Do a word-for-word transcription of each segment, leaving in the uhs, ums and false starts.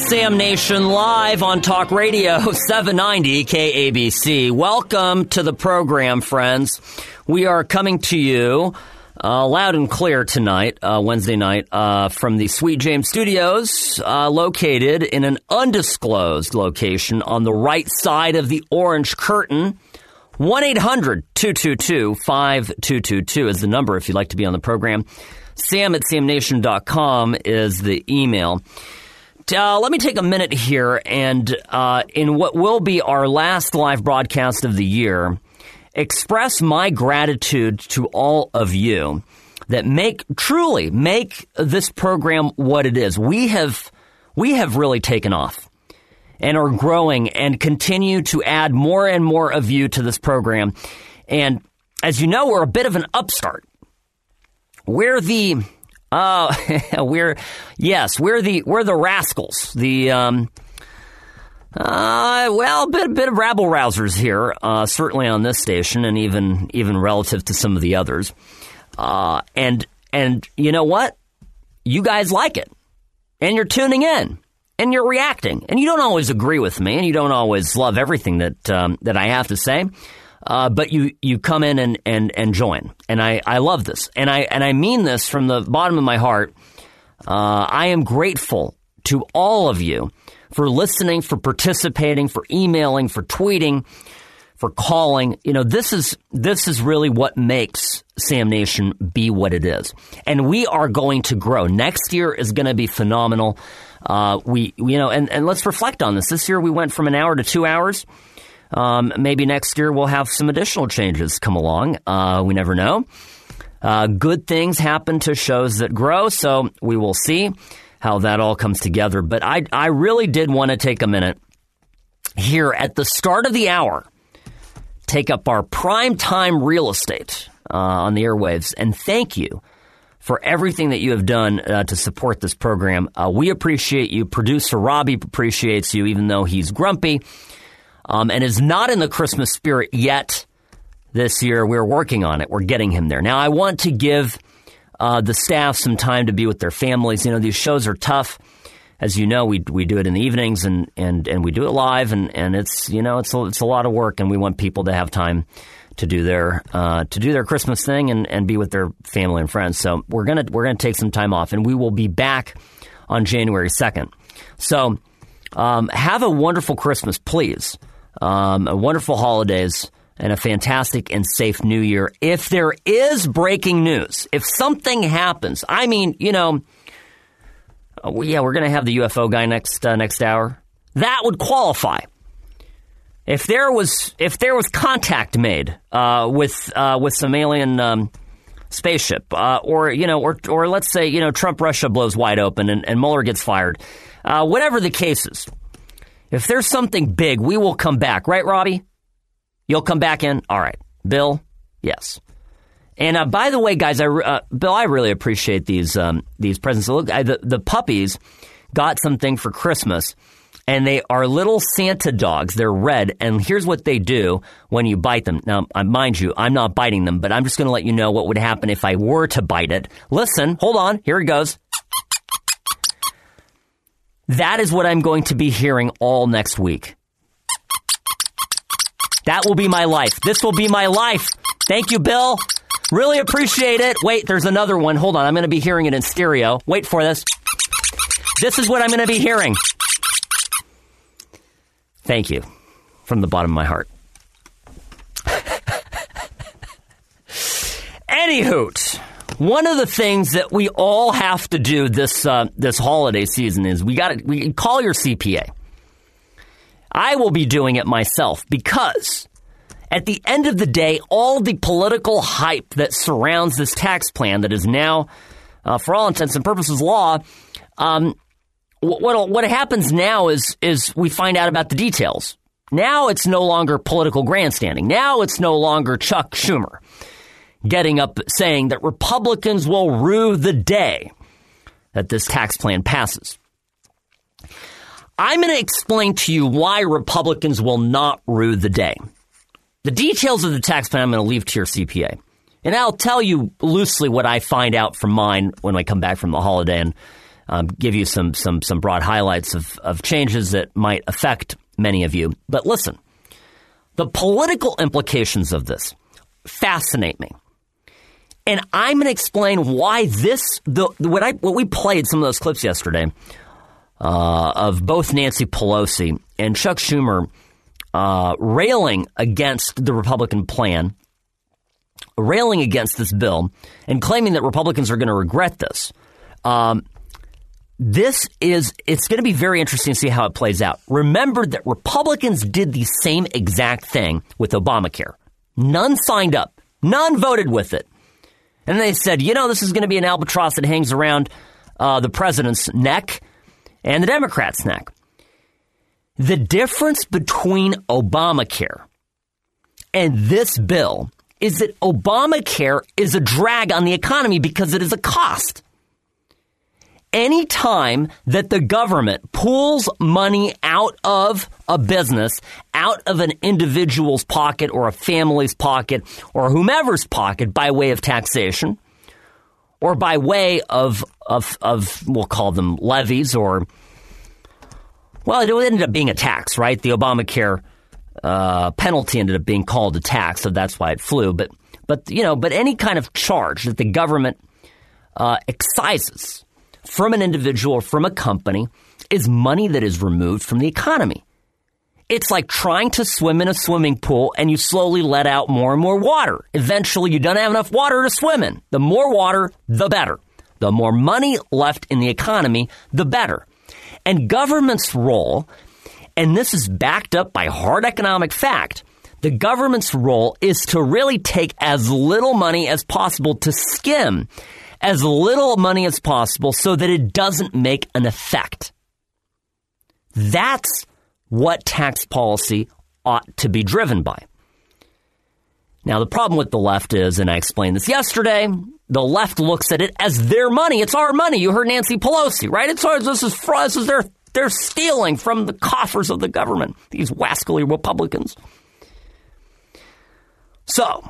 Sam Nation live on Talk Radio seven ninety K A B C. Welcome to the program, friends. We are coming to you uh, loud and clear tonight, uh, Wednesday night, uh, from the Sweet James Studios, uh, located in an undisclosed location on the right side of the orange curtain. one eight hundred two two two five two two two is the number if you'd like to be on the program. Sam at sam nation dot com is the email. Uh, let me take a minute here and uh, in what will be our last live broadcast of the year, express my gratitude to all of you that make, truly make this program what it is. We have, we have really taken off and are growing and continue to add more and more of you to this program. And as you know, we're a bit of an upstart. We're the... Uh, we're, yes, we're the, we're the rascals, the, um, uh, well, a bit, bit of rabble rousers here, uh, certainly on this station and even, even relative to some of the others. Uh, and, and you know what? You guys like it and you're tuning in and you're reacting and you don't always agree with me and you don't always love everything that, um, that I have to say. Uh, but you, you come in and, and, and join. And I, I love this. And I, and I mean this from the bottom of my heart. Uh, I am grateful to all of you for listening, for participating, for emailing, for tweeting, for calling. You know, this is, this is really what makes Sam Nation be what it is. And we are going to grow. Next year is going to be phenomenal. Uh, we, you know, and, and let's reflect on this. This year we went from an hour to two hours. Um, maybe next year we'll have some additional changes come along. Uh, we never know. Uh, good things happen to shows that grow, so we will see how that all comes together. But I, I really did want to take a minute here at the start of the hour, take up our prime time real estate uh, on the airwaves, and thank you for everything that you have done uh, to support this program. Uh, we appreciate you. Producer Robbie appreciates you, even though he's grumpy. Um, and is not in the Christmas spirit yet this year. We're working on it. We're getting him there. Now, I want to give uh, the staff some time to be with their families. You know, these shows are tough. As you know, we we do it in the evenings and, and, and we do it live. And, and it's, you know, it's a, it's a lot of work. And we want people to have time to do their uh, to do their Christmas thing and, and be with their family and friends. So we're going to we're gonna take some time off. And we will be back on January second. So um, have a wonderful Christmas, please. Um, a wonderful holidays and a fantastic and safe new year. If there is breaking news, if something happens, I mean, you know, uh, yeah, we're going to have the U F O guy next uh, next hour. That would qualify. If there was if there was contact made uh, with uh, with some alien um, spaceship, uh, or you know, or or let's say you know Trump Russia blows wide open and, and Mueller gets fired, uh, whatever the case is. If there's something big, we will come back. Right, Robbie? You'll come back in? All right. Bill? Yes. And uh, by the way, guys, I, uh, Bill, I really appreciate these um, these presents. Look, I, the, the puppies got something for Christmas, and they are little Santa dogs. They're red, and here's what they do when you bite them. Now, uh, mind you, I'm not biting them, but I'm just going to let you know what would happen if I were to bite it. Listen, hold on. Here it goes. That is what I'm going to be hearing all next week. That will be my life. This will be my life. Thank you, Bill. Really appreciate it. Wait, there's another one. Hold on. I'm going to be hearing it in stereo. Wait for this. This is what I'm going to be hearing. Thank you from the bottom of my heart. Anywho, one of the things that we all have to do this uh, this holiday season is we got to we call your C P A. I will be doing it myself because at the end of the day, all the political hype that surrounds this tax plan that is now, uh, for all intents and purposes, law. Um, what what happens now is is we find out about the details. Now it's no longer political grandstanding. Now it's no longer Chuck Schumer getting up saying that Republicans will rue the day that this tax plan passes. I'm going to explain to you why Republicans will not rue the day. The details of the tax plan I'm going to leave to your C P A. And I'll tell you loosely what I find out from mine when I come back from the holiday and um, give you some some some broad highlights of, of changes that might affect many of you. But listen, the political implications of this fascinate me. And I'm going to explain why this, the, what, I, what we played, some of those clips yesterday uh, of both Nancy Pelosi and Chuck Schumer uh, railing against the Republican plan, railing against this bill, and claiming that Republicans are going to regret this. Um, this is, it's going to be very interesting to see how it plays out. Remember that Republicans did the same exact thing with Obamacare. None signed up. None voted with it. And they said, you know, this is going to be an albatross that hangs around uh, the president's neck and the Democrats' neck. The difference between Obamacare and this bill is that Obamacare is a drag on the economy because it is a cost. Anytime that the government pulls money out of a business, out of an individual's pocket or a family's pocket or whomever's pocket by way of taxation or by way of, of, of we'll call them levies or, well, it ended up being a tax, right? The Obamacare uh, penalty ended up being called a tax, so that's why it flew. But, but you know, but any kind of charge that the government uh, excises from an individual or from a company is money that is removed from the economy. It's like trying to swim in a swimming pool and you slowly let out more and more water. Eventually, you don't have enough water to swim in. The more water, the better. The more money left in the economy, the better. And government's role, and this is backed up by hard economic fact, the government's role is to really take as little money as possible to skim as little money as possible so that it doesn't make an effect. That's what tax policy ought to be driven by. Now, the problem with the left is, and I explained this yesterday, the left looks at it as their money. It's our money. You heard Nancy Pelosi, right? It's ours. This is fraud. This is their, they're stealing from the coffers of the government, these wascally Republicans. So,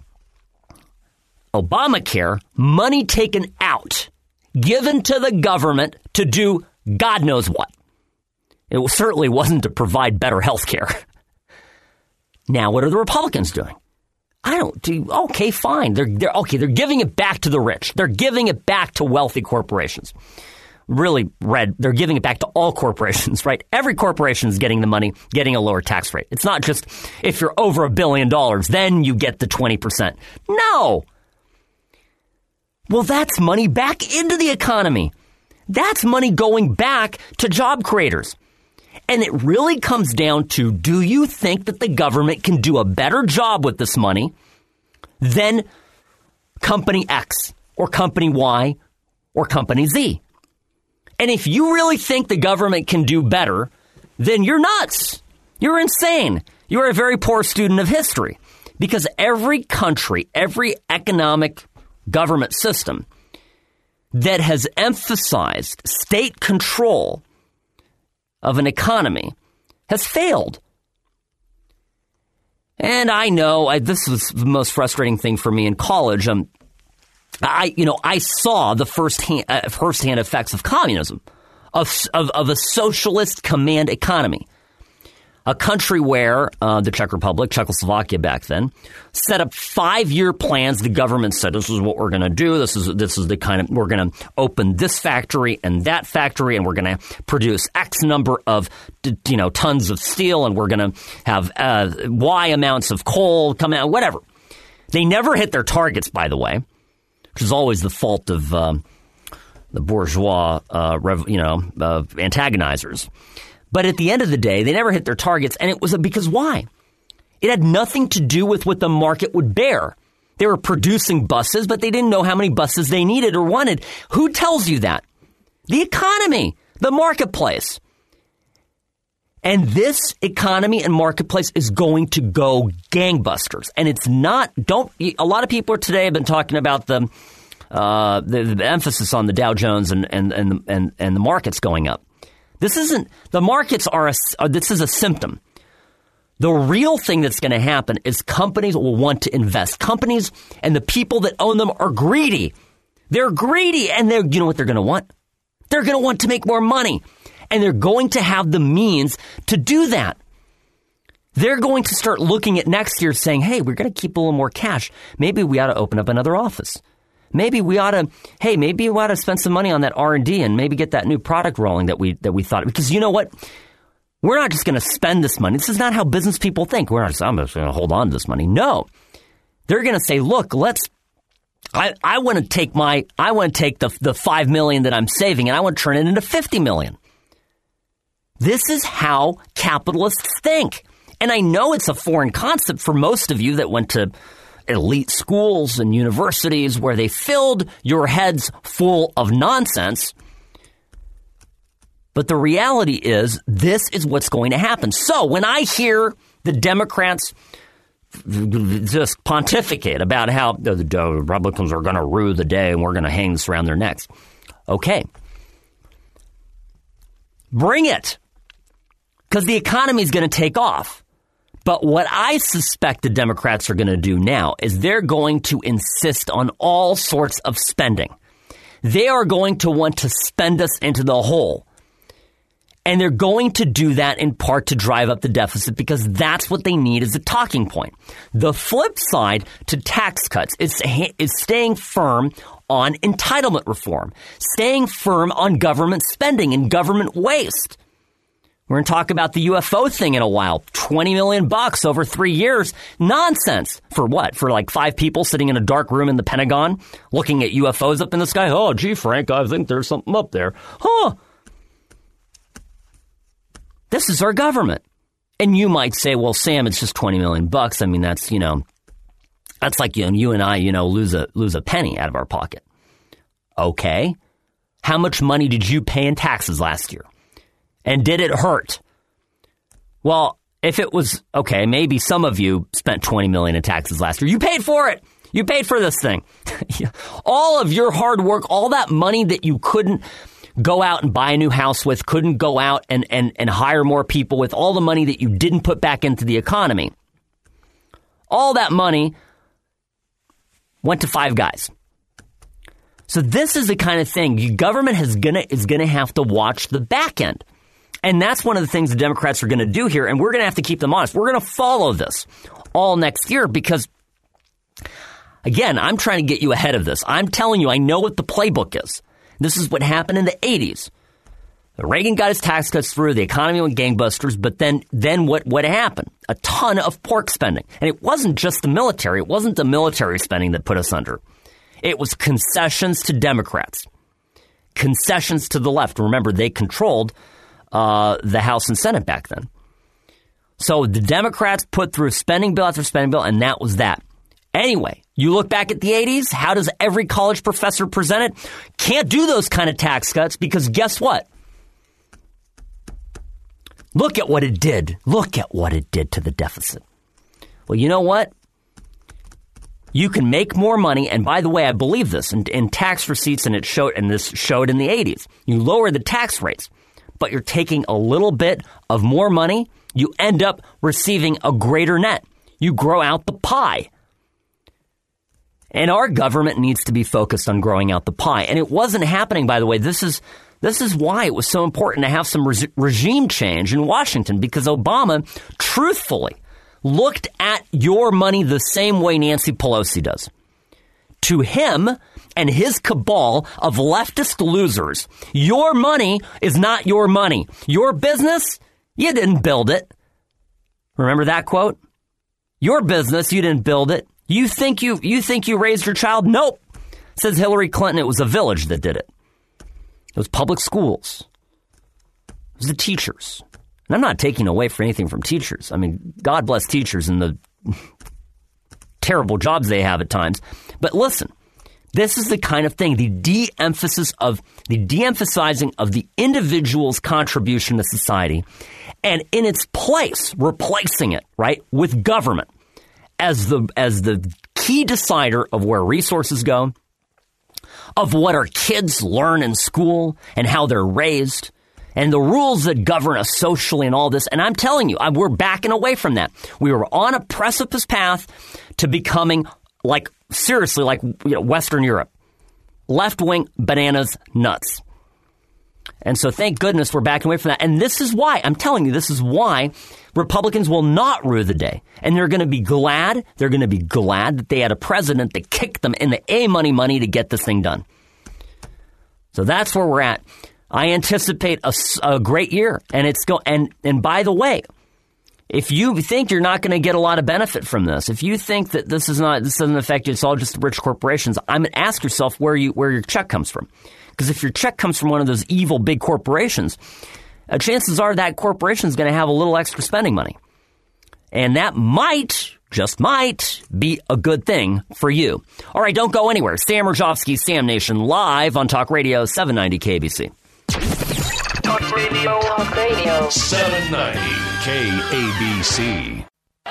Obamacare, money taken out, given to the government to do God knows what. It certainly wasn't to provide better health care. Now, what are the Republicans doing? I don't do, okay, fine. They're, they're, okay, they're giving it back to the rich. They're giving it back to wealthy corporations. Really, Red, they're giving it back to all corporations, right? Every corporation is getting the money, getting a lower tax rate. It's not just if you're over a billion dollars, then you get the twenty percent. No. Well, that's money back into the economy. That's money going back to job creators. And it really comes down to, do you think that the government can do a better job with this money than Company X or Company Y or Company Z? And if you really think the government can do better, then you're nuts. You're insane. You're a very poor student of history. Because every country, every economic government system that has emphasized state control of an economy has failed. And I know I, this was the most frustrating thing for me in college. Um, I, you know, I saw the first-hand, uh, first-hand effects of communism, of, of, of a socialist command economy. A country where uh, the Czech Republic, Czechoslovakia back then, set up five-year plans. The government said, this is what we're going to do. This is this is the kind of, we're going to open this factory and that factory, and we're going to produce X number of, you know, tons of steel, and we're going to have uh, Y amounts of coal come out, whatever. They never hit their targets, by the way, which is always the fault of uh, the bourgeois, uh, rev, you know, uh, antagonizers. But at the end of the day, they never hit their targets, and it was because why? It had nothing to do with what the market would bear. They were producing buses, but they didn't know how many buses they needed or wanted. Who tells you that? The economy, the marketplace. And this economy and marketplace is going to go gangbusters. And it's not, don't, a lot of people today have been talking about the, uh, the, the emphasis on the Dow Jones and, and, and, and, and the markets going up. This isn't, the markets are, a, uh, this is a symptom. The real thing that's going to happen is companies will want to invest. Companies and the people that own them are greedy. They're greedy, and they're, you know what they're going to want? They're going to want to make more money. And they're going to have the means to do that. They're going to start looking at next year saying, hey, we're going to keep a little more cash. Maybe we ought to open up another office. Maybe we ought to, hey, maybe we ought to spend some money on that R and D and maybe get that new product rolling that we that we thought. Because you know what? We're not just going to spend this money. This is not how business people think. We're not just, I'm just going to hold on to this money. No. They're going to say, look, let's, I, I want to take my, I want to take the, the five million that I'm saving and I want to turn it into fifty million. This is how capitalists think. And I know it's a foreign concept for most of you that went to elite schools and universities where they filled your heads full of nonsense. But the reality is, this is what's going to happen. So when I hear the Democrats just pontificate about how the Republicans are going to rue the day and we're going to hang this around their necks. Okay. Bring it. Because the economy is going to take off. But what I suspect the Democrats are going to do now is they're going to insist on all sorts of spending. They are going to want to spend us into the hole. And they're going to do that in part to drive up the deficit because that's what they need as a talking point. The flip side to tax cuts is, is staying firm on entitlement reform, staying firm on government spending and government waste. We're going to talk about the U F O thing in a while. twenty million bucks over three years. Nonsense. For what? For like five people sitting in a dark room in the Pentagon looking at U F Os up in the sky? Oh, gee, Frank, I think there's something up there. Huh. This is our government. And you might say, well, Sam, it's just twenty million bucks. I mean, that's, you know, that's like you and you and I, you know, lose a lose a penny out of our pocket. Okay. How much money did you pay in taxes last year? And did it hurt? Well, if it was, okay, maybe some of you spent twenty million dollars in taxes last year. You paid for it. You paid for this thing. All of your hard work, all that money that you couldn't go out and buy a new house with, couldn't go out and, and, and hire more people with, all the money that you didn't put back into the economy. All that money went to five guys. So this is the kind of thing your government has gonna, is going to have to watch the back end. And that's one of the things the Democrats are going to do here, and we're going to have to keep them honest. We're going to follow this all next year because, again, I'm trying to get you ahead of this. I'm telling you, I know what the playbook is. This is what happened in the eighties. Reagan got his tax cuts through, the economy went gangbusters, but then then what, what happened? A ton of pork spending. And it wasn't just the military. It wasn't the military spending that put us under. It was concessions to Democrats, concessions to the left. Remember, they controlled Uh, the House and Senate back then. So the Democrats put through spending bill after spending bill, and that was that. Anyway, you look back at the eighties, how does every college professor present it? Can't do those kind of tax cuts because guess what? Look at what it did. Look at what it did to the deficit. Well, you know what? You can make more money, and by the way, I believe this, in, in tax receipts, and it showed, and this showed in the eighties. You lower the tax rates, but you're taking a little bit of more money, you end up receiving a greater net. You grow out the pie. And our government needs to be focused on growing out the pie. And it wasn't happening, by the way. This is this is why it was so important to have some re- regime change in Washington, because Obama truthfully looked at your money the same way Nancy Pelosi does. To him and his cabal of leftist losers, your money is not your money. Your business, you didn't build it. Remember that quote? Your business, you didn't build it. You think you you think you raised your child? Nope. Says Hillary Clinton, it was a village that did it. It was public schools. It was the teachers. And I'm not taking away for anything from teachers. I mean, God bless teachers and the terrible jobs they have at times. But listen, this is the kind of thing, the de-emphasis of, the de-emphasizing of the individual's contribution to society, and in its place, replacing it, right, with government as the as the key decider of where resources go, of what our kids learn in school and how they're raised, and the rules that govern us socially and all this. And I'm telling you, I, we're backing away from that. We were on a precipice path to becoming like, seriously, like, you know, Western Europe. Left-wing bananas nuts. And so thank goodness we're backing away from that. And this is why, I'm telling you, this is why Republicans will not rue the day. And they're going to be glad, they're going to be glad that they had a president that kicked them in the A money money to get this thing done. So that's where we're at. I anticipate a, a great year. And it's go and and by the way, if you think you're not going to get a lot of benefit from this, if you think that this is not this doesn't affect you, it's all just rich corporations, I'm going to ask yourself where you where your check comes from. Because if your check comes from one of those evil big corporations, uh, chances are that corporation is going to have a little extra spending money. And that might, just might, be a good thing for you. All right, don't go anywhere. Sam Rajovsky, Sam Nation, live on Talk Radio, seven ninety K A B C. Talk Radio. Talk Radio. seven ninety K A B C.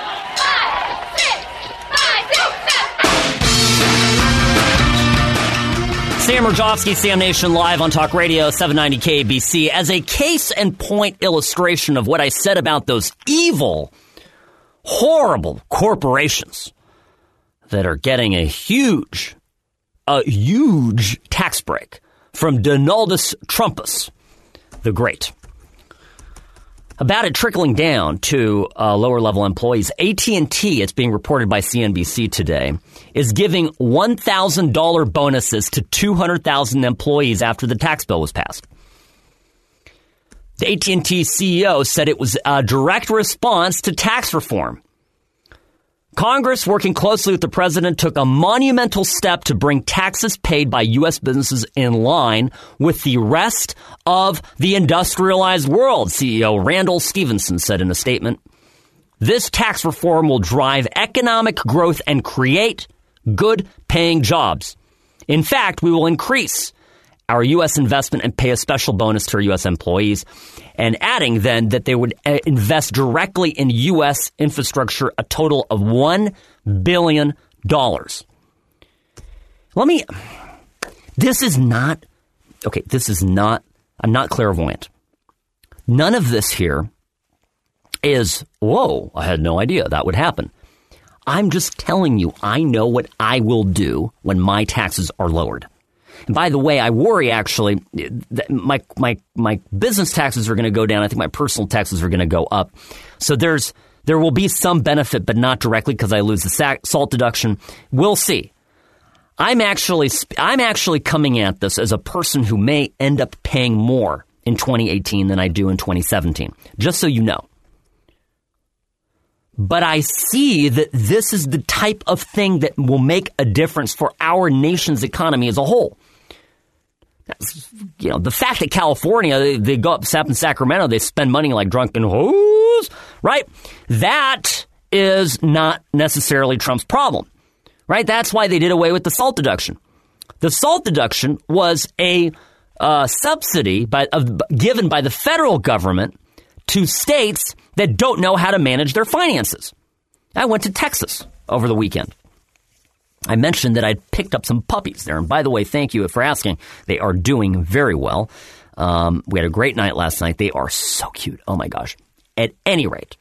Sam Rajovsky, Sam Nation, live on Talk Radio, seven ninety K A B C. As a case and point illustration of what I said about those evil, horrible corporations that are getting a huge, a huge tax break from Donaldus Trumpus, the Great. About it trickling down to uh, lower-level employees, A T and T, it's being reported by C N B C today, is giving one thousand dollars bonuses to two hundred thousand employees after the tax bill was passed. The A T and T C E O said it was a direct response to tax reform. Congress, working closely with the president, took a monumental step to bring taxes paid by U S businesses in line with the rest of the industrialized world, C E O Randall Stevenson said in a statement. This tax reform will drive economic growth and create good-paying jobs. In fact, we will increase our U S investment and pay a special bonus to our U S employees, and adding then that they would invest directly in U S infrastructure a total of one billion dollars. Let me, this is not, okay, this is not, I'm not clairvoyant. None of this here is, whoa, I had no idea that would happen. I'm just telling you, I know what I will do when my taxes are lowered. And by the way, I worry, actually, that my my my business taxes are going to go down. I think my personal taxes are going to go up. So there's there will be some benefit, but not directly because I lose the sac- salt deduction. We'll see. I'm actually I'm actually coming at this as a person who may end up paying more in twenty eighteen than I do in twenty seventeen, just so you know. But I see that this is the type of thing that will make a difference for our nation's economy as a whole. You know, the fact that California, they, they go up in Sacramento, they spend money like drunken hoes, right? That is not necessarily Trump's problem, right? That's why they did away with the salt deduction. The salt deduction was a uh, subsidy by, of, given by the federal government to states that don't know how to manage their finances. I went to Texas over the weekend. I mentioned that I'd picked up some puppies there. And by the way, thank you for asking. They are doing very well. Um, we had a great night last night. They are so cute. Oh, my gosh. At any rate,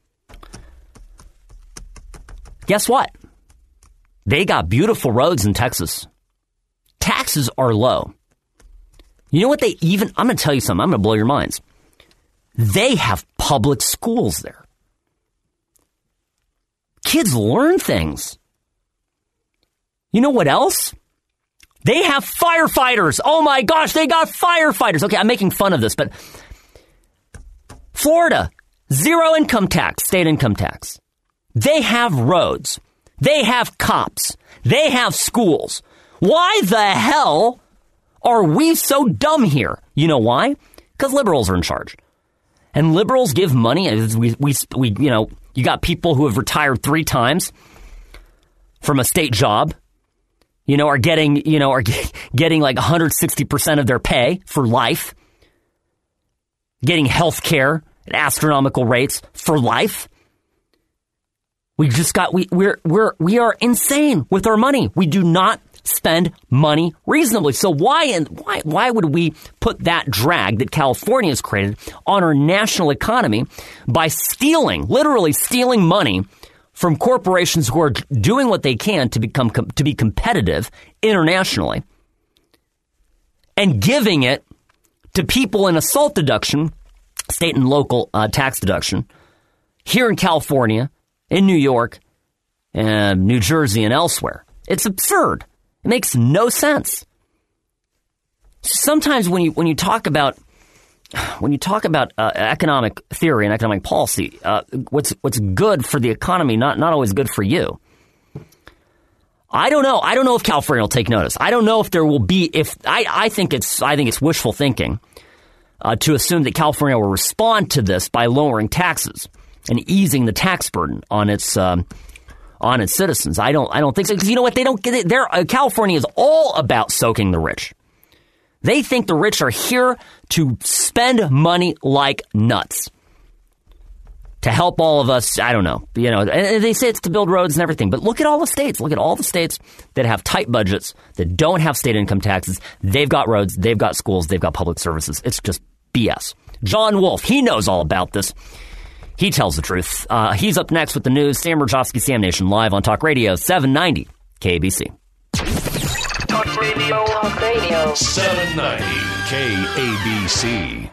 guess what? They got beautiful roads in Texas. Taxes are low. You know what they even... I'm going to tell you something. I'm going to blow your minds. They have public schools there. Kids learn things. You know what else? They have firefighters. Oh my gosh, they got firefighters. Okay, I'm making fun of this, but Florida, zero income tax, state income tax. They have roads. They have cops. They have schools. Why the hell are we so dumb here? You know why? Because liberals are in charge. And liberals give money. We, we, we, you know, you got people who have retired three times from a state job, you know, are getting, you know, are getting like one hundred sixty percent of their pay for life, getting health care at astronomical rates for life. We just got, we, we're, we're, we are insane with our money. We do not spend money reasonably. So why and why why would we put that drag that California has created on our national economy by stealing, literally stealing money from corporations who are doing what they can to become to be competitive internationally and giving it to people in a SALT deduction, state and local uh, tax deduction, here in California, in New York, and New Jersey, and elsewhere. It's absurd. It makes no sense. Sometimes when you when you talk about when you talk about uh, economic theory and economic policy, uh, what's what's good for the economy not not always good for you. I don't know. I don't know if California will take notice. I don't know if there will be. If I, I think it's I think it's wishful thinking uh, to assume that California will respond to this by lowering taxes and easing the tax burden on its um, on its citizens. I don't I don't think so, because you know what, they don't get it. They're, uh, California is all about soaking the rich. They think the rich are here to spend money like nuts to help all of us. I don't know, you know. And they say it's to build roads and everything, but look at all the states. Look at all the states that have tight budgets, that don't have state income taxes. They've got roads, they've got schools, they've got public services. It's just B S. John Wolf, he knows all about this. He tells the truth. Uh, he's up next with the news. Sam Mirejovsky, Sam Nation, live on Talk Radio seven ninety K A B C. Talk Radio. Talk Radio. seven ninety K A B C.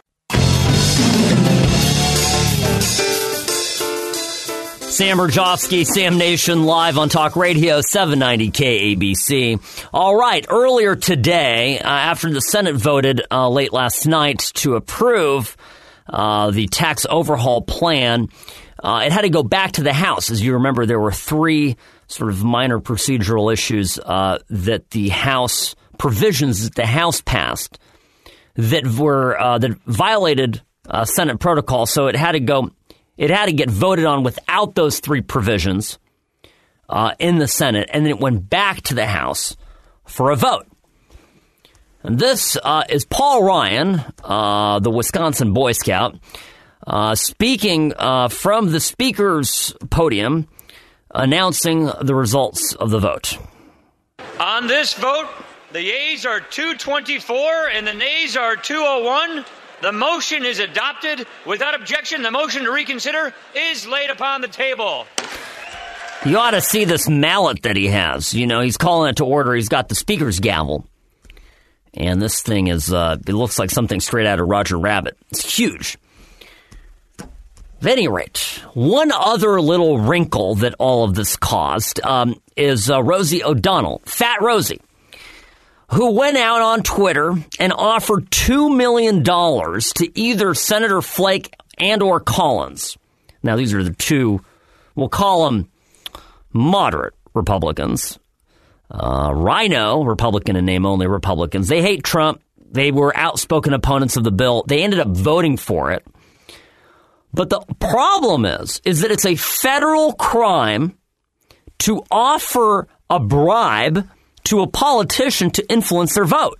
Sam Mirejovsky, Sam Nation, live on Talk Radio seven ninety K A B C. All right, earlier today, uh, after the Senate voted uh, late last night to approve uh, the tax overhaul plan, uh, it had to go back to the House. As you remember, there were three sort of minor procedural issues uh, that the House, provisions that the House passed that were uh, that violated uh, Senate protocol. So it had to go. It had to get voted on without those three provisions uh, in the Senate, and then it went back to the House for a vote. And this uh, is Paul Ryan, uh, the Wisconsin Boy Scout, uh, speaking uh, from the Speaker's podium, announcing the results of the vote. On this vote, the yeas are two twenty-four and the nays are two oh one. The motion is adopted. Without objection, the motion to reconsider is laid upon the table. You ought to see this mallet that he has. You know, he's calling it to order. He's got the Speaker's gavel. And this thing is, uh, it looks like something straight out of Roger Rabbit. It's huge. At any rate, one other little wrinkle that all of this caused um, is uh, Rosie O'Donnell, Fat Rosie, who went out on Twitter and offered two million dollars to either Senator Flake and or Collins. Now, these are the two, we'll call them moderate Republicans. Uh, Rhino, Republican in name only Republicans. They hate Trump. They were outspoken opponents of the bill. They ended up voting for it. But the problem is, is that it's a federal crime to offer a bribe to a politician to influence their vote.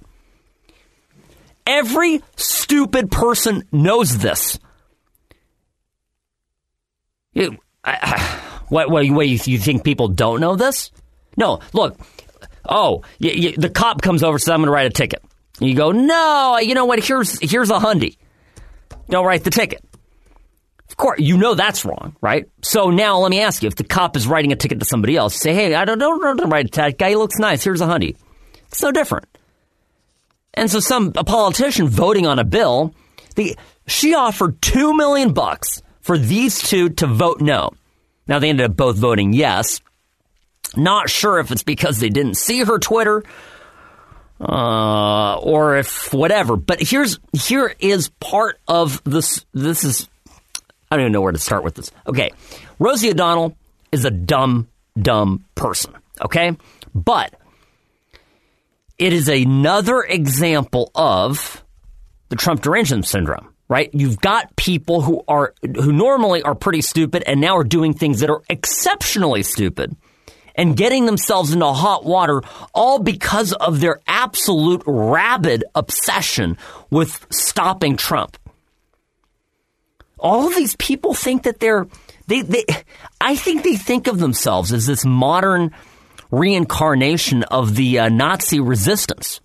Every stupid person knows this. You, I, I, what, what, what, you, you think people don't know this? No, look, oh, you, you, the cop comes over, says, I'm going to write a ticket. And you go, no, you know what, here's here's a hundy. Don't write the ticket. Of course, you know that's wrong, right? So now let me ask you, if the cop is writing a ticket to somebody else, say, hey, I don't, don't, don't write a ticket. Guy, he looks nice. Here's a hundy. It's no different. And so some a politician voting on a bill, the, she offered two million bucks for these two to vote no. Now, they ended up both voting yes. Not sure if it's because they didn't see her Twitter uh, or if whatever. But here's here is part of this. This is... I don't even know where to start with this. Okay, Rosie O'Donnell is a dumb, dumb person, okay? But it is another example of the Trump derangement syndrome, right? You've got people who are who normally are pretty stupid and now are doing things that are exceptionally stupid and getting themselves into hot water, all because of their absolute rabid obsession with stopping Trump. All of these people think that they're, they, they, I think they think of themselves as this modern reincarnation of the uh, Nazi resistance.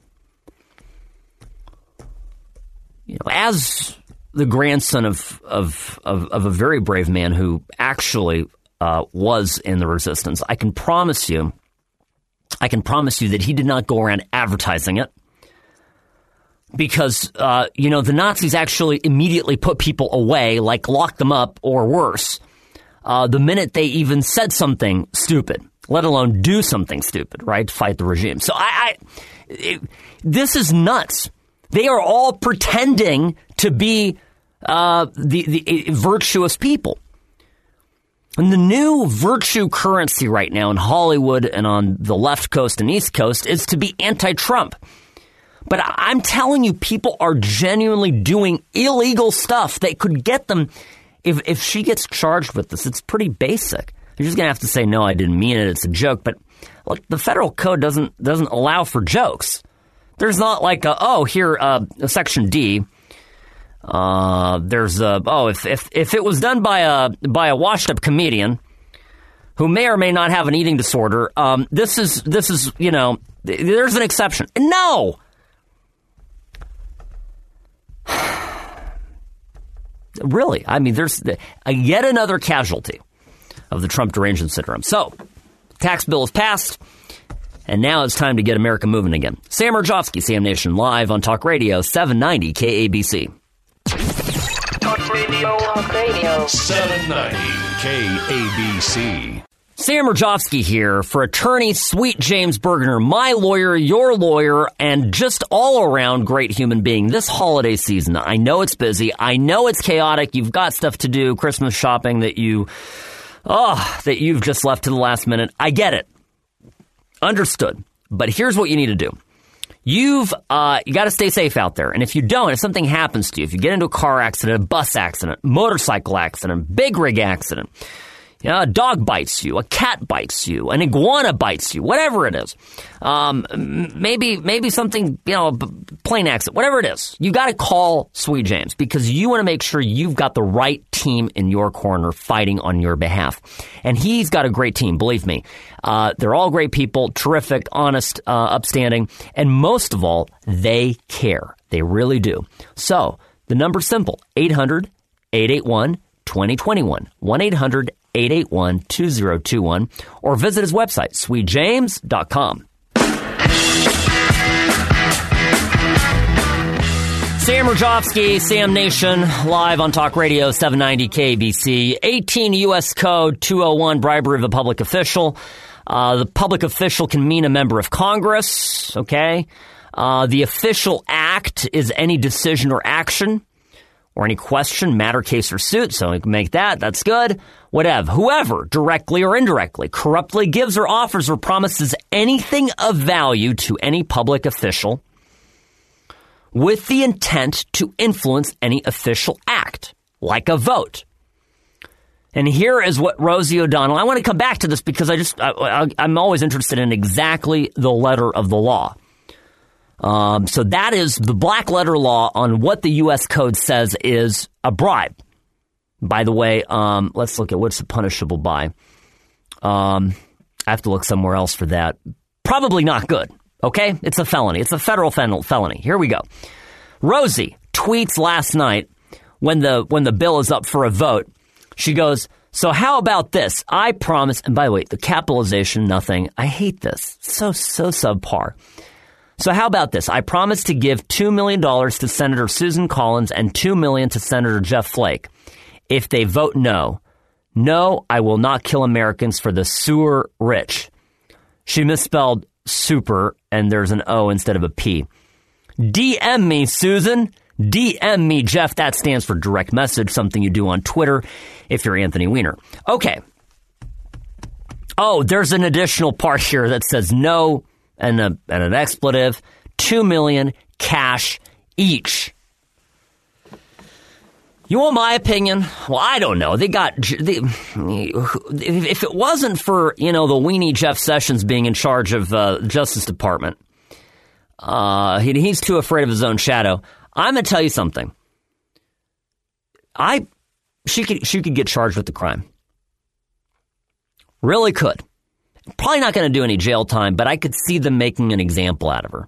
You know, as the grandson of, of, of, of a very brave man who actually uh, was in the resistance, I can promise you, I can promise you that he did not go around advertising it. because, uh, you know, the Nazis actually immediately put people away, like locked them up or worse, uh, the minute they even said something stupid, let alone do something stupid, right, to fight the regime. So I, I it, this is nuts. They are all pretending to be uh, the, the uh, virtuous people. And the new virtue currency right now in Hollywood and on the left coast and east coast is to be anti-Trump. But I'm telling you, people are genuinely doing illegal stuff that could get them. If if she gets charged with this, it's pretty basic. You're just going to have to say, no, I didn't mean it. It's a joke. But look, the federal code doesn't doesn't allow for jokes. There's not like, a, oh, here, uh, Section D. Uh, there's a, oh, if, if if it was done by a by a washed up comedian who may or may not have an eating disorder, um, this is this is you know, there's an exception. No. Really, I mean, there's a, yet another casualty of the Trump derangement syndrome. So, tax bill is passed, and now it's time to get America moving again. Sam Mirjovsky, Sam Nation, live on Talk Radio, seven ninety K A B C. Talk Radio. Talk Radio. seven ninety K A B C. Sam Mirjovsky here for attorney Sweet James Bergener, my lawyer, your lawyer, and just all-around great human being. This holiday season, I know it's busy. I know it's chaotic. You've got stuff to do, Christmas shopping that you, oh, that you've just left to the last minute. I get it. Understood. But here's what you need to do. You've, uh, you got to stay safe out there. And if you don't, if something happens to you, if you get into a car accident, a bus accident, motorcycle accident, big rig accident, you know, a dog bites you, a cat bites you, an iguana bites you, whatever it is. Um, maybe, maybe something, you know, plane accident, whatever it is. You got to call Sweet James because you want to make sure you've got the right team in your corner fighting on your behalf. And he's got a great team, believe me. Uh, they're all great people, terrific, honest, uh, upstanding, and most of all, they care. They really do. So the number's simple, eight hundred, eight eight one, two zero two one, one eight hundred, eight eight one, two zero two one, or visit his website, sweet james dot com. Sam Mirjovsky, Sam Nation, live on Talk Radio, seven ninety K B C. eighteen U S Code two oh one, bribery of a public official. Uh, the public official can mean a member of Congress, okay? Uh, the official act is any decision or action or any question, matter, case, or suit. So we can make that. That's good. Whatever. Whoever, directly or indirectly, corruptly gives or offers or promises anything of value to any public official with the intent to influence any official act, like a vote. And here is what Rosie O'Donnell, I want to come back to this because I just, I, I, I'm always interested in exactly the letter of the law. Um, so that is the black letter law on what the U S Code says is a bribe. By the way, um, let's look at what's punishable by. Um, I have to look somewhere else for that. Probably not good. Okay? It's a felony. It's a federal fel- felony. Here we go. Rosie tweets last night when the when the bill is up for a vote. She goes, so how about this? I promise, and by the way, the capitalization, nothing. I hate this. So, so subpar. So how about this? I promise to give two million dollars to Senator Susan Collins and two million dollars to Senator Jeff Flake if they vote no. No, I will not kill Americans for the sewer rich. She misspelled super, and there's an O instead of a P. D M me, Susan. D M me, Jeff. That stands for direct message, something you do on Twitter if you're Anthony Weiner. Okay. Oh, there's an additional part here that says no and, a, and an expletive. Two million cash each. You want my opinion? Well, I don't know. They got they, if it wasn't for, you know, the weenie Jeff Sessions being in charge of uh, the Justice Department, uh, he, he's too afraid of his own shadow. I'm going to tell you something. I she could she could get charged with the crime. Really could. Probably not going to do any jail time, but I could see them making an example out of her.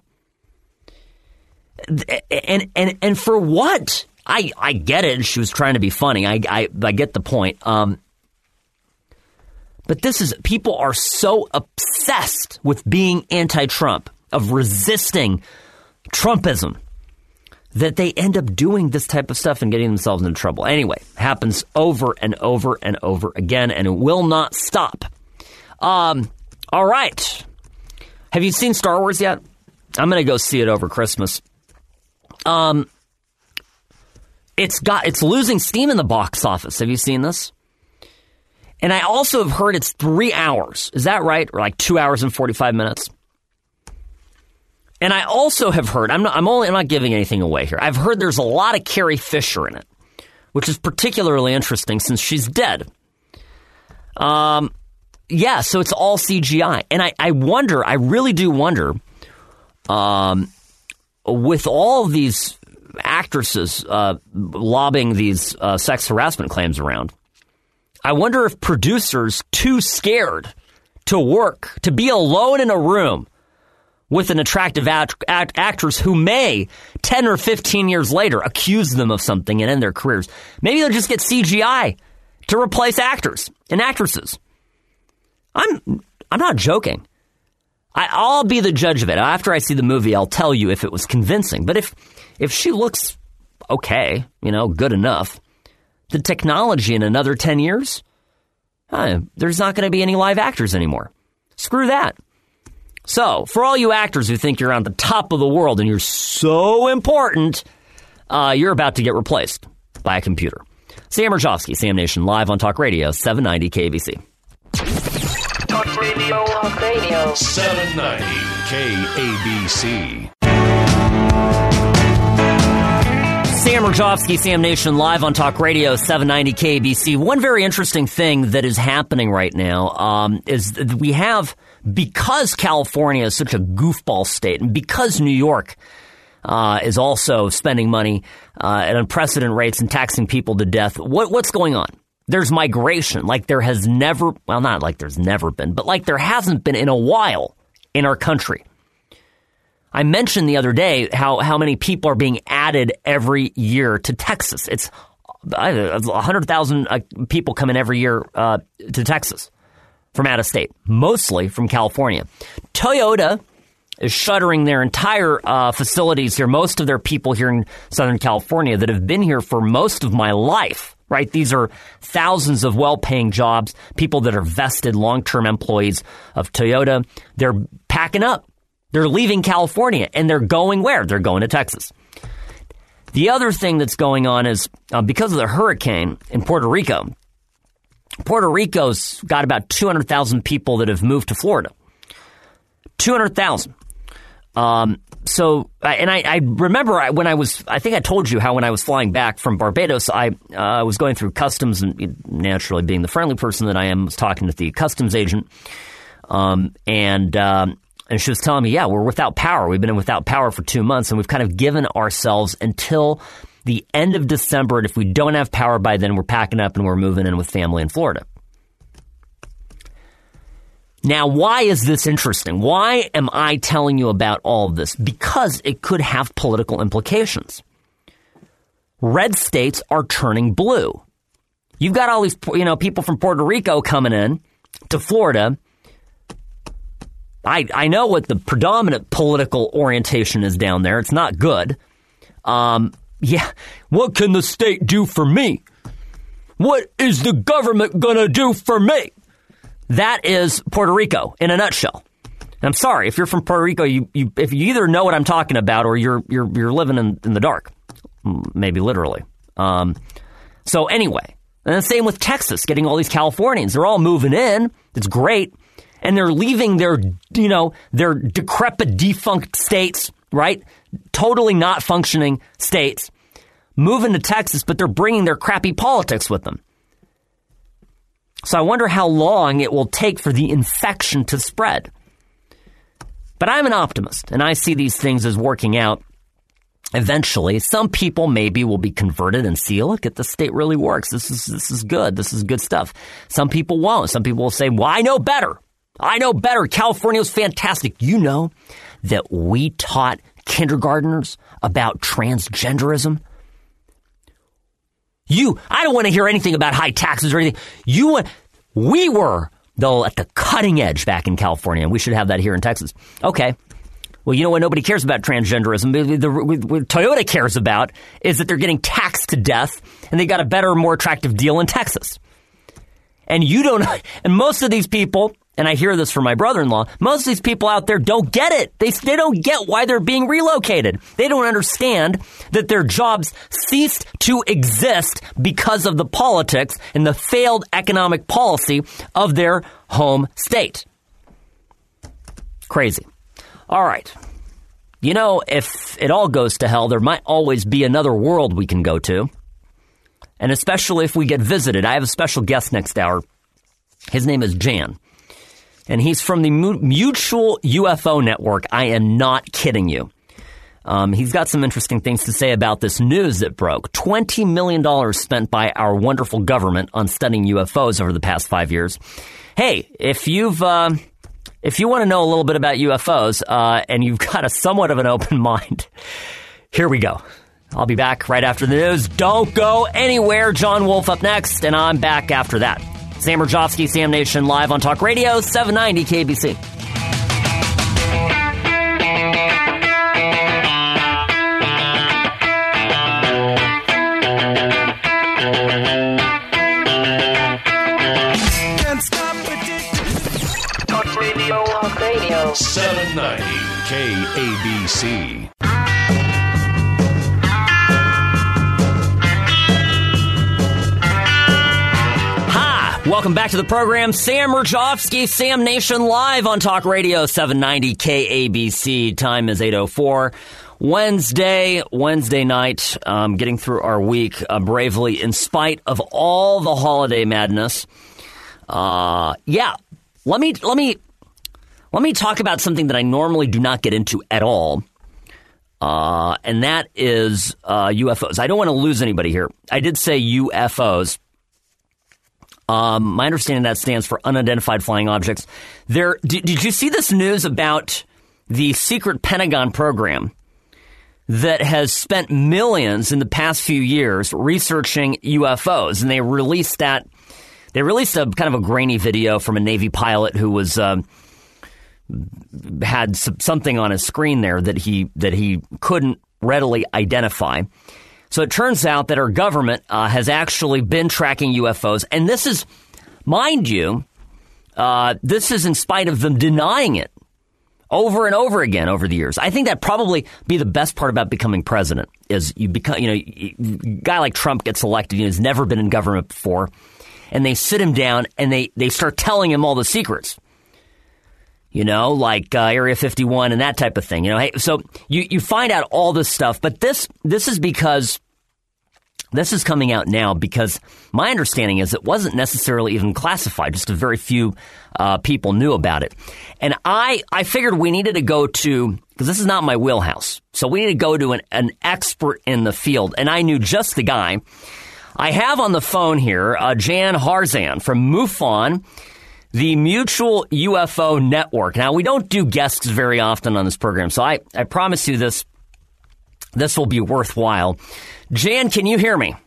And and and for what? I, I get it. She was trying to be funny. I I, I get the point. Um, but this is, people are so obsessed with being anti-Trump, of resisting Trumpism, that they end up doing this type of stuff and getting themselves into trouble. Anyway, happens over and over and over again, and it will not stop. Um, all right. Have you seen Star Wars yet? I'm going to go see it over Christmas. Um, it's got it's losing steam in the box office. Have you seen this? And I also have heard it's three hours. Is that right? Or like two hours and forty-five minutes? And I also have heard, I'm not, I'm only, I'm not giving anything away here. I've heard there's a lot of Carrie Fisher in it, which is particularly interesting since she's dead. Um, yeah, so it's all C G I. And I, I wonder, I really do wonder, um, with all of these actresses uh, lobbing these uh, sex harassment claims around, I wonder if producers too scared to work, to be alone in a room with an attractive act- act- actress who may, ten or fifteen years later, accuse them of something and end their careers. Maybe they'll just get C G I to replace actors and actresses. I'm I'm not joking. I, I'll be the judge of it. After I see the movie, I'll tell you if it was convincing. But if if she looks okay, you know, good enough, the technology in another ten years, uh, there's not going to be any live actors anymore. Screw that. So, for all you actors who think you're on the top of the world and you're so important, uh, you're about to get replaced by a computer. Sam Rajovsky, Sam Nation, live on Talk Radio, seven ninety K A B C. Talk Radio. Talk Radio. seven ninety K A B C. Sam Rajovsky, Sam Nation, live on Talk Radio, seven ninety K A B C. One very interesting thing that is happening right now um, is that we have, because California is such a goofball state, and because New York uh, is also spending money uh, at unprecedented rates and taxing people to death, what, what's going on? There's migration like there has never, well, not like there's never been, but like there hasn't been in a while in our country. I mentioned the other day how, how many people are being added every year to Texas. It's one hundred thousand people come in every year uh, to Texas from out of state, mostly from California. Toyota is shuttering their entire uh, facilities here, most of their people here in Southern California that have been here for most of my life. Right? These are thousands of well-paying jobs, people that are vested long-term employees of Toyota. They're packing up. They're leaving California, and they're going where? They're going to Texas. The other thing that's going on is uh, because of the hurricane in Puerto Rico, Puerto Rico's got about two hundred thousand people that have moved to Florida. two hundred thousand. Um, so, and I, I remember when I was, I think I told you how when I was flying back from Barbados, I uh, was going through customs, and naturally being the friendly person that I am, was talking to the customs agent. Um, and, um, and she was telling me, yeah, we're without power. We've been without power for two months and we've kind of given ourselves until the end of December. And if we don't have power by then, we're packing up and we're moving in with family in Florida. Now, why is this interesting? Why am I telling you about all of this? Because it could have political implications. Red states are turning blue. You've got all these, you know, people from Puerto Rico coming in to Florida. I I know what the predominant political orientation is down there. It's not good. Um, yeah, what can the state do for me? What is the government going to do for me? That is Puerto Rico in a nutshell. And I'm sorry, if you're from Puerto Rico, you, you if you either know what I'm talking about or you're you're you're living in, in the dark, maybe literally. Um, so anyway, and the same with Texas, getting all these Californians. They're all moving in. It's great. And they're leaving their, you know, their decrepit, defunct states, right? Totally not functioning states, moving to Texas, but they're bringing their crappy politics with them. So I wonder how long it will take for the infection to spread. But I'm an optimist, and I see these things as working out eventually. Some people maybe will be converted and see, look, at the state really works. This is this is good. This is good stuff. Some people won't. Some people will say, well, I know better. I know better. California's fantastic. You know that we taught kindergartners about transgenderism? You, I don't want to hear anything about high taxes or anything. You want, we were, though, at the cutting edge back in California, and we should have that here in Texas. Okay. Well, you know what nobody cares about transgenderism? The, the, what Toyota cares about is that they're getting taxed to death, and they got a better, more attractive deal in Texas. And you don't, and most of these people, and I hear this from my brother-in-law, most of these people out there don't get it. They, they don't get why they're being relocated. They don't understand that their jobs ceased to exist because of the politics and the failed economic policy of their home state. Crazy. All right. You know, if it all goes to hell, there might always be another world we can go to. And especially if we get visited. I have a special guest next hour. His name is Jan. And he's from the Mutual U F O Network. I am not kidding you. Um, he's got some interesting things to say about this news that broke. twenty million dollars spent by our wonderful government on studying U F Os over the past five years. Hey, if you've... Uh, If you want to know a little bit about U F Os uh, and you've got a somewhat of an open mind, here we go. I'll be back right after the news. Don't go anywhere. John Wolf up next, and I'm back after that. Sam Rajovsky, Sam Nation, live on Talk Radio, seven ninety K B C. seven ninety K A B C. Hi, welcome back to the program. Sam Rajovsky, Sam Nation, live on Talk Radio, seven ninety K A B C. Time is eight oh four. Wednesday, Wednesday night, um, getting through our week uh, bravely in spite of all the holiday madness. Uh, yeah, let me, let me... Let me talk about something that I normally do not get into at all, uh, and that is uh, U F Os. I don't want to lose anybody here. I did say U F Os. Um, my understanding that stands for unidentified flying objects. There, did, did you see this news about the secret Pentagon program that has spent millions in the past few years researching U F Os? And they released that. They released a kind of a grainy video from a Navy pilot who was. Um, had something on his screen there that he that he couldn't readily identify. So it turns out that our government uh, has actually been tracking U F Os. And this is, mind you, uh, this is in spite of them denying it over and over again over the years. I think that probably be the best part about becoming president is you become, you know, a guy like Trump gets elected, you know, he's never been in government before, and they sit him down and they, they start telling him all the secrets. You know, like uh, Area fifty-one and that type of thing. You know, hey, so you, you find out all this stuff, but this this is because this is coming out now because my understanding is it wasn't necessarily even classified. Just a very few uh, people knew about it, and I I figured we needed to go to because this is not my wheelhouse, so we need to go to an, an expert in the field, and I knew just the guy. I have on the phone here uh, Jan Harzan from MUFON, the Mutual U F O Network. Now, we don't do guests very often on this program, so I, I promise you this this will be worthwhile. Jan, can you hear me?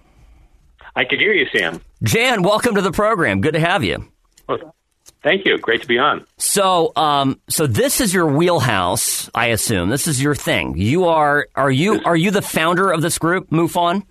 I can hear you, Sam. Jan, welcome to the program. Good to have you. Well, thank you. Great to be on. So, um, so this is your wheelhouse, I assume. This is your thing. You are are you are you the founder of this group, MUFON?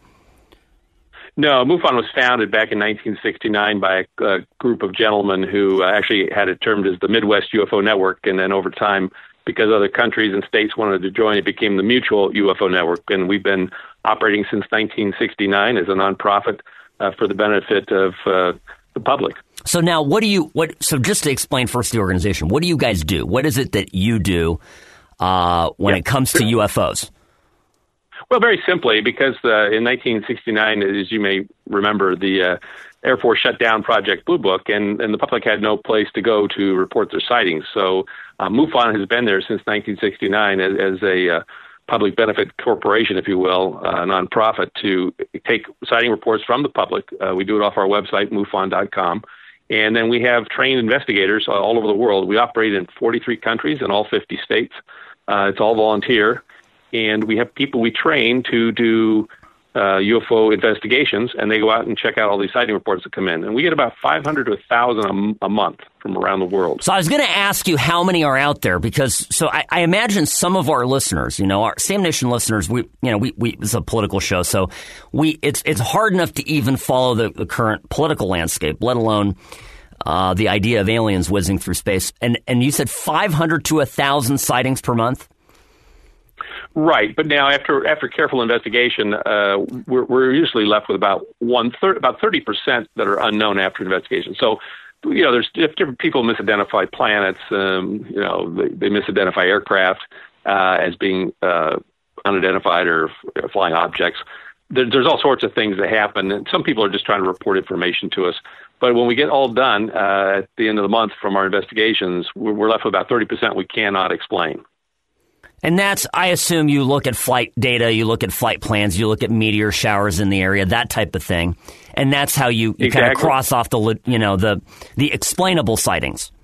No, MUFON was founded back in nineteen sixty-nine by a, a group of gentlemen who uh, actually had it termed as the Midwest U F O Network, and then over time, because other countries and states wanted to join, it became the Mutual U F O Network, and we've been operating since nineteen sixty-nine as a nonprofit uh, for the benefit of uh, the public. So now, what do you? What? So just to explain first the organization, what do you guys do? What is it that you do uh, when yeah. it comes to U F Os? Well, very simply, because uh, in nineteen sixty-nine, as you may remember, the uh, Air Force shut down Project Blue Book, and, and the public had no place to go to report their sightings. So uh, MUFON has been there since nineteen sixty-nine as, as a uh, public benefit corporation, if you will, a uh, nonprofit, to take sighting reports from the public. Uh, we do it off our website, MUFON dot com. And then we have trained investigators all over the world. We operate in forty-three countries in all fifty states. Uh, it's all volunteer. And we have people we train to do uh, U F O investigations, and they go out and check out all these sighting reports that come in. And we get about five hundred to one thousand a, a month from around the world. So I was going to ask you how many are out there, because so I, I imagine some of our listeners, you know, our Sam Nation listeners, we, you know, we, we it's a political show, so we it's it's hard enough to even follow the, the current political landscape, let alone uh, the idea of aliens whizzing through space. And and you said five hundred to one thousand sightings per month? Right, but now after after careful investigation, uh, we're, we're usually left with about one third, about thirty percent that are unknown after investigation. So, you know, there's different people misidentify planets. Um, you know, they, they misidentify aircraft uh, as being uh, unidentified or f- flying objects. There, there's all sorts of things that happen, and some people are just trying to report information to us. But when we get all done uh, at the end of the month from our investigations, we're, we're left with about thirty percent we cannot explain. And that's, I assume you look at flight data, you look at flight plans, you look at meteor showers in the area, that type of thing. And that's how you, you exactly. kind of cross off the, you know, the the explainable sightings.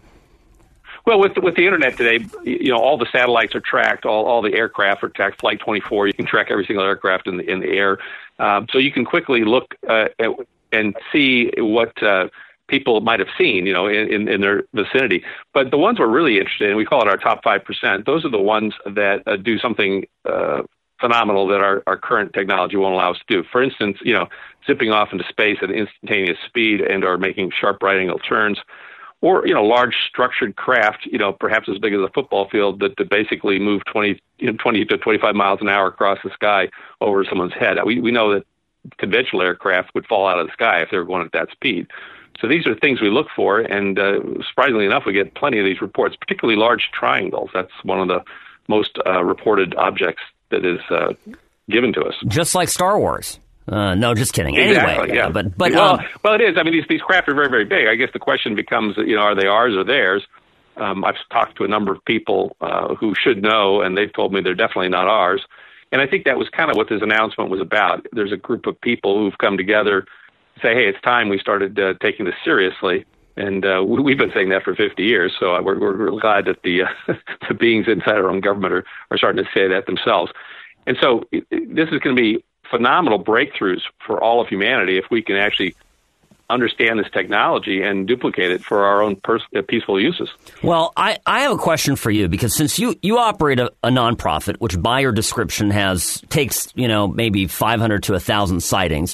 Well, with the, with the internet today, you know, all the satellites are tracked, all, all the aircraft are tracked. Flight twenty-four, you can track every single aircraft in the in the air, um, so you can quickly look uh, at, and see what uh, people might have seen, you know, in, in, in their vicinity. But the ones we're really interested in, we call it our top five percent. Those are the ones that uh, do something uh, phenomenal that our, our current technology won't allow us to do. For instance, you know, zipping off into space at instantaneous speed and or making sharp right angle turns, or, you know, large structured craft, you know, perhaps as big as a football field that, that basically move twenty, you know, twenty to twenty-five miles an hour across the sky over someone's head. We, we know that conventional aircraft would fall out of the sky if they were going at that speed. So these are things we look for, and uh, surprisingly enough, we get plenty of these reports, particularly large triangles. That's one of the most uh, reported objects that is uh, given to us. Just like Star Wars. Uh, no, just kidding. Exactly, anyway, yeah. Uh, but but well, um, well, it is. I mean, these these craft are very, very big. I guess the question becomes, you know, are they ours or theirs? Um, I've talked to a number of people uh, who should know, and they've told me they're definitely not ours. And I think that was kind of what this announcement was about. There's a group of people who've come together to say, hey, it's time we started uh, taking this seriously. And uh, we've been saying that for fifty years, so we're, we're glad that the uh, the beings inside our own government are, are starting to say that themselves. And so it, it, this is going to be phenomenal breakthroughs for all of humanity if we can actually understand this technology and duplicate it for our own pers- uh, peaceful uses. Well, I, I have a question for you, because since you, you operate a, a nonprofit, which by your description has takes, you know, maybe five hundred to one thousand sightings,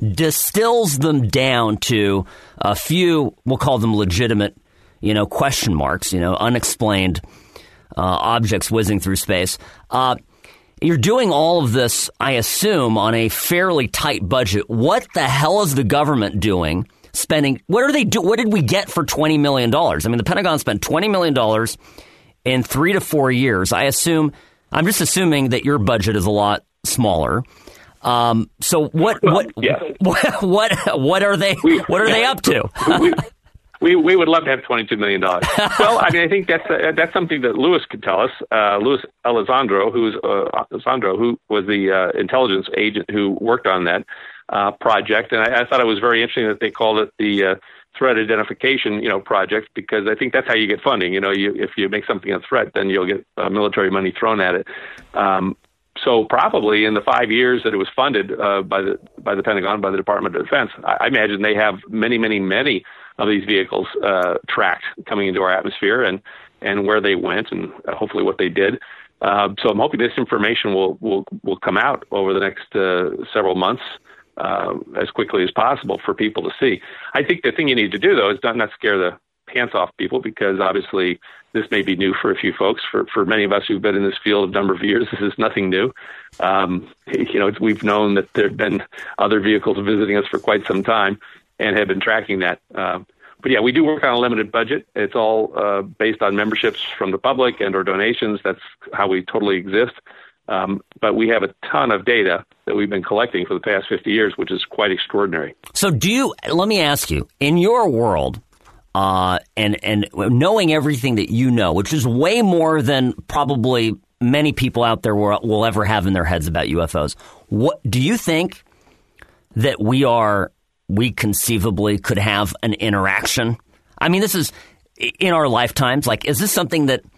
distills them down to a few, we'll call them legitimate, you know, question marks, you know, unexplained uh, objects whizzing through space. Uh, You're doing all of this, I assume, on a fairly tight budget. What the hell is the government doing? Spending what are they do? What did we get for twenty million dollars? I mean, the Pentagon spent twenty million dollars in three to four years. I assume. I'm just assuming that your budget is a lot smaller. Um, so what? Well, what, yes. what? What? What are they? We, what are they up to? we, we we would love to have twenty-two million dollars. Well, I mean, I think that's uh, that's something that Louis could tell us. Uh, Louis Elizondo, who's uh, Elizondo, who was the uh, intelligence agent who worked on that uh, project, and I, I thought it was very interesting that they called it the uh, threat identification, you know, project, because I think that's how you get funding. You know, you, if you make something a threat, then you'll get uh, military money thrown at it. Um, So probably in the five years that it was funded uh, by the by the Pentagon, by the Department of Defense, I, I imagine they have many, many, many of these vehicles uh, tracked coming into our atmosphere, and, and where they went, and hopefully what they did. Uh, so I'm hoping this information will will, will come out over the next uh, several months uh, as quickly as possible for people to see. I think the thing you need to do, though, is not, not scare the pants off people, because obviously this may be new for a few folks. For for many of us who've been in this field a number of years, this is nothing new. Um, you know, we've known that there have been other vehicles visiting us for quite some time and have been tracking that. Um, but yeah, we do work on a limited budget. It's all uh, based on memberships from the public and or donations. That's how we totally exist. Um, but we have a ton of data that we've been collecting for the past fifty years, which is quite extraordinary. So do you, let me ask you, in your world, Uh, and and knowing everything that you know, which is way more than probably many people out there will, will ever have in their heads about U F Os. What do you think that we are? We conceivably could have an interaction. I mean, this is in our lifetimes. Like, is this something that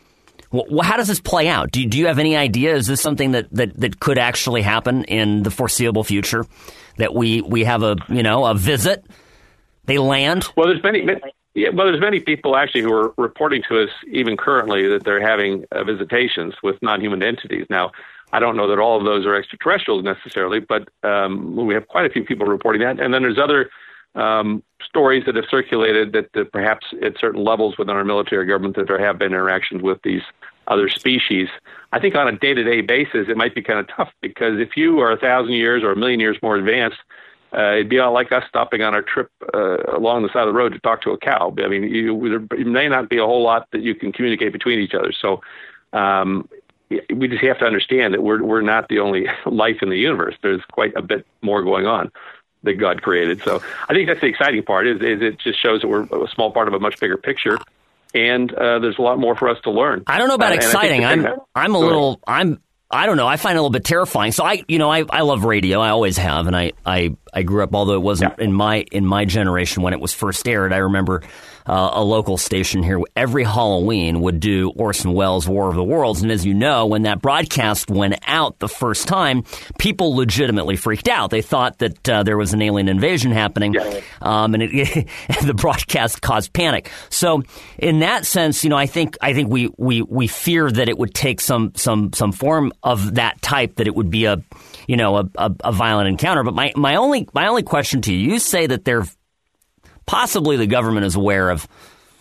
Wh- how does this play out? Do you, do you have any idea? Is this something that, that, that could actually happen in the foreseeable future? That we, we have a you know a visit, they land? Well, there's many. Yeah, well, there's many people actually who are reporting to us even currently that they're having uh, visitations with non-human entities. Now, I don't know that all of those are extraterrestrials necessarily, but um, we have quite a few people reporting that. And then there's other um, stories that have circulated that, that perhaps at certain levels within our military government that there have been interactions with these other species. I think on a day-to-day basis, it might be kind of tough because if you are a thousand years or a million years more advanced, Uh, it'd be like us stopping on our trip uh, along the side of the road to talk to a cow. I mean, you, there may not be a whole lot that you can communicate between each other. So um, we just have to understand that we're we're not the only life in the universe. There's quite a bit more going on that God created. So I think that's the exciting part. Is, is it just shows that we're a small part of a much bigger picture, and uh, there's a lot more for us to learn. I don't know about uh, exciting. I'm that, I'm a little ahead. I'm. I don't know. I find it a little bit terrifying. So I, you know, I, I love radio. I always have, and I, I, I grew up. Although it wasn't yeah. in my in my generation when it was first aired. I remember uh, a local station here every Halloween would do Orson Welles' War of the Worlds, and as you know, when that broadcast went out the first time, people legitimately freaked out. They thought that uh, there was an alien invasion happening, yeah. um, and it, it, the broadcast caused panic. So in that sense, you know, I think I think we we, we fear that it would take some some some form of that type, that it would be a, you know, a, a, a violent encounter. But my, my only my only question to you, you say that they're possibly the government is aware of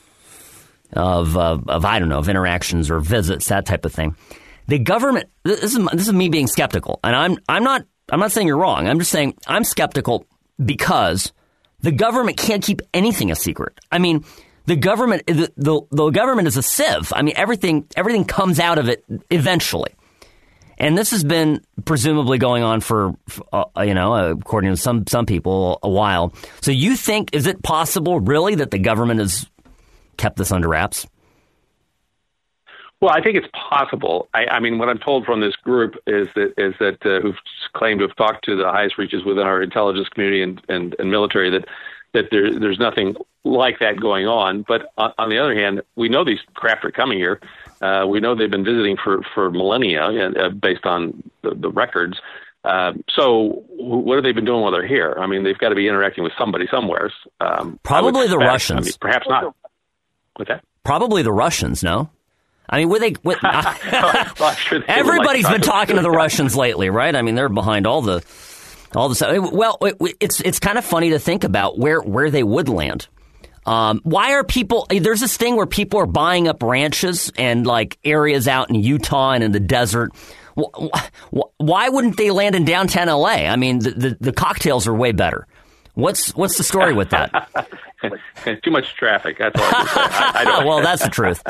of, of of I don't know of interactions or visits, that type of thing. The government, this is this is me being skeptical, and I'm I'm not I'm not saying you're wrong. I'm just saying I'm skeptical because the government can't keep anything a secret. I mean, the government the the, the government is a sieve. I mean, everything everything comes out of it eventually. And this has been presumably going on for, uh, you know, uh, according to some some people, a while. So you think, is it possible, really, that the government has kept this under wraps? Well, I think it's possible. I, I mean, what I'm told from this group is that is that uh, who've claimed to have talked to the highest reaches within our intelligence community and, and, and military that that there, there's nothing like that going on. But on, on the other hand, we know these craft are coming here. Uh, we know they've been visiting for, for millennia uh, based on the, the records. Uh, so what have they been doing while they're here? I mean, they've got to be interacting with somebody somewhere. Um, Probably the expect, Russians. I mean, perhaps not. What's that? Probably the Russians, no? I mean, were they? Were, well, sure they everybody's like been talking to the Russians lately, right? I mean, they're behind all the all the stuff. Well, it, it's it's kind of funny to think about where, where they would land. Um, why are people, there's this thing where people are buying up ranches and like areas out in Utah and in the desert. Why wouldn't they land in downtown L A? I mean, the, the, the cocktails are way better. What's what's the story with that? Too much traffic. That's all I can say. I, I don't. Well, that's the truth.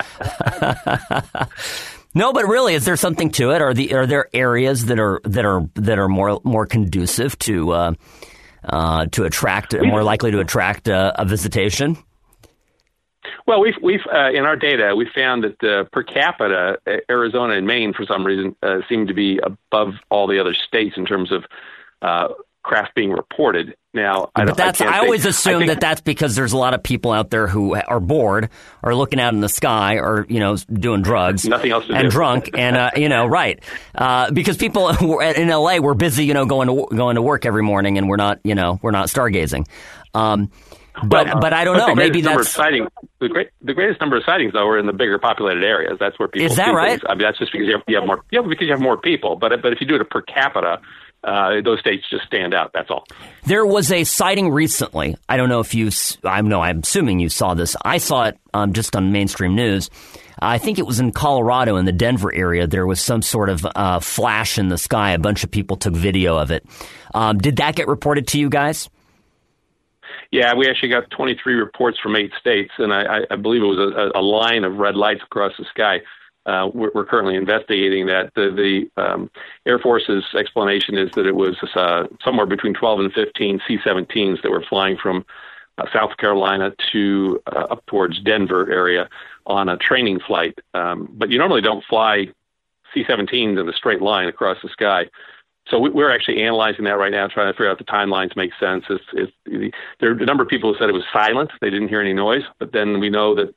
No, but really, is there something to it? Are the are there areas that are that are that are more more conducive to uh, uh, to attract, more likely to attract uh, a visitation? Well, we've we've uh, in our data we found that uh, per capita, Arizona and Maine for some reason uh, seem to be above all the other states in terms of uh, craft being reported. Now, I, but that's I, I always think, assume I think, that that's because there's a lot of people out there who are bored, or looking out in the sky, or you know, doing drugs, nothing else to and do. drunk, and uh, you know, right? Uh, because people in L A we're busy, you know, going to going to work every morning, and we're not, you know, we're not stargazing. Um, but well, but I don't know. Maybe that's sighting, the great the greatest number of sightings though are in the bigger populated areas. That's where people is that see right? Things. I mean, that's just because you have, you have more. Yeah, because you have more people. But but if you do it per capita. Uh, those states just stand out. That's all. There was a sighting recently. I don't know if you. I know. I'm assuming you saw this. I saw it um, just on mainstream news. I think it was in Colorado, in the Denver area. There was some sort of uh, flash in the sky. A bunch of people took video of it. Um, did that get reported to you guys? Yeah, we actually got twenty-three reports from eight states, and I, I believe it was a, a line of red lights across the sky. Uh, we're, we're currently investigating that. The, the um, Air Force's explanation is that it was uh, somewhere between twelve and fifteen C seventeens that were flying from uh, South Carolina to uh, up towards Denver area on a training flight. Um, but you normally don't fly C seventeens in a straight line across the sky. So we, we're actually analyzing that right now, trying to figure out the timelines make sense. It's, it's, there are a number of people who said it was silent. They didn't hear any noise. But then we know that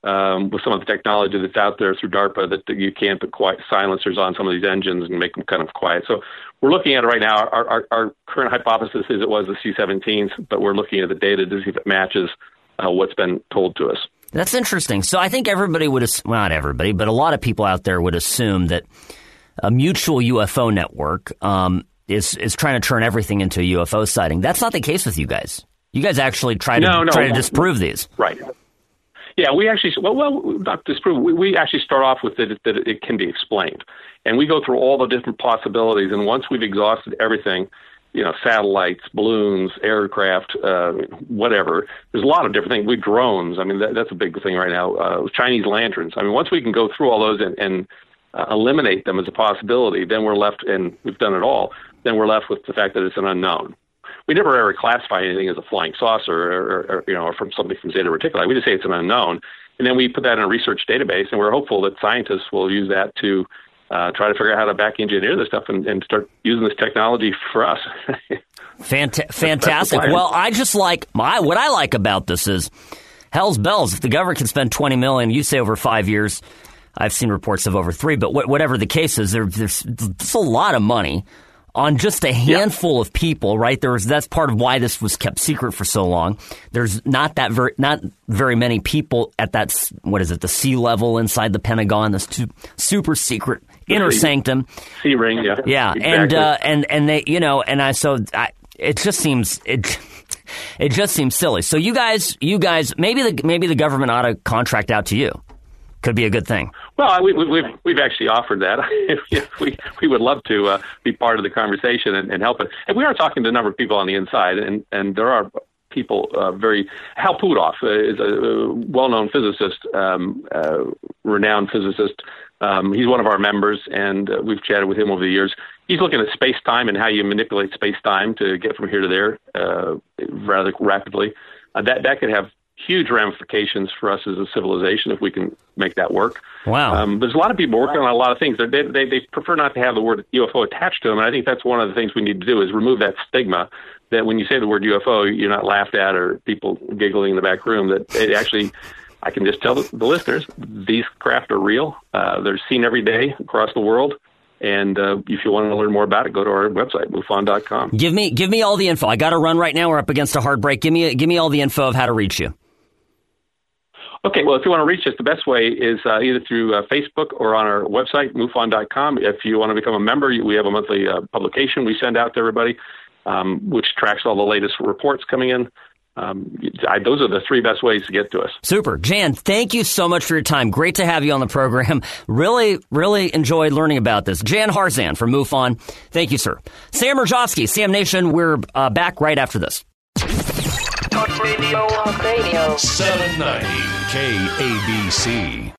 um, with some of the technology that's out there through DARPA that, that you can't put quiet silencers on some of these engines and make them kind of quiet. So we're looking at it right now. Our, our, our current hypothesis is it was the C seventeens, but we're looking at the data to see if it matches uh, what's been told to us. That's interesting. So I think everybody would, well, not everybody, but a lot of people out there would assume that a mutual U F O network um, is is trying to turn everything into a U F O sighting. That's not the case with you guys. You guys actually try to no, no, try to disprove these. Right. Yeah, we actually, well, well not disprove, we, we actually start off with it, that it can be explained. And we go through all the different possibilities, and once we've exhausted everything, you know, satellites, balloons, aircraft, uh, whatever. There's a lot of different things. We drones. I mean, that, that's a big thing right now. Uh, Chinese lanterns. I mean, once we can go through all those and, and uh, eliminate them as a possibility, then we're left, and we've done it all, then we're left with the fact that it's an unknown. We never ever classify anything as a flying saucer or, or, or you know, or from something from Zeta Reticuli. We just say it's an unknown. And then we put that in a research database, and we're hopeful that scientists will use that to Uh, try to figure out how to back engineer this stuff and, and start using this technology for us. Fanta- fantastic. Well, I just like my what I like about this is hell's bells. If the government can spend twenty million dollars, you say over five years. I've seen reports of over three, but wh- whatever the case is, there, there's, there's a lot of money on just a handful yeah. of people, right? There was that's part of why this was kept secret for so long. There's not that very not very many people at that what is it the sea level inside the Pentagon, this tu- super secret inner sanctum, sea ring, yeah, yeah, exactly. and uh, and and they, you know, and I so I, it just seems it it just seems silly. So you guys, you guys, maybe the maybe the government ought to contract out to you. Could be a good thing. Well, we, we, we've we've actually offered that. we we would love to uh, be part of the conversation and, and help it. And we are talking to a number of people on the inside, and, and there are people uh, very. Hal Puthoff uh, is a well-known physicist, um, uh, renowned physicist. Um, he's one of our members, and uh, we've chatted with him over the years. He's looking at space-time and how you manipulate space-time to get from here to there uh, rather rapidly. Uh, that that could have huge ramifications for us as a civilization if we can make that work. Wow. Um, there's a lot of people working on a lot of things. They, they, they prefer not to have the word U F O attached to them, and I think that's one of the things we need to do is remove that stigma that when you say the word U F O, you're not laughed at or people giggling in the back room, that it actually, I can just tell the, the listeners, these craft are real. Uh, they're seen every day across the world. And uh, if you want to learn more about it, go to our website, MUFON dot com. Give me, give me all the info. I got to run right now. We're up against a hard break. Give me, give me all the info of how to reach you. Okay, well, if you want to reach us, the best way is uh, either through uh, Facebook or on our website, MUFON dot com. If you want to become a member, we have a monthly uh, publication we send out to everybody, um, which tracks all the latest reports coming in. Um, I, those are the three best ways to get to us. Super. Jan, thank you so much for your time. Great to have you on the program. Really, really enjoyed learning about this. Jan Harzan from MUFON. Thank you, sir. Sam Mirejovsky, Sam Nation. We're uh, back right after this. Talk Radio. Talk Radio. seven ninety K A B C.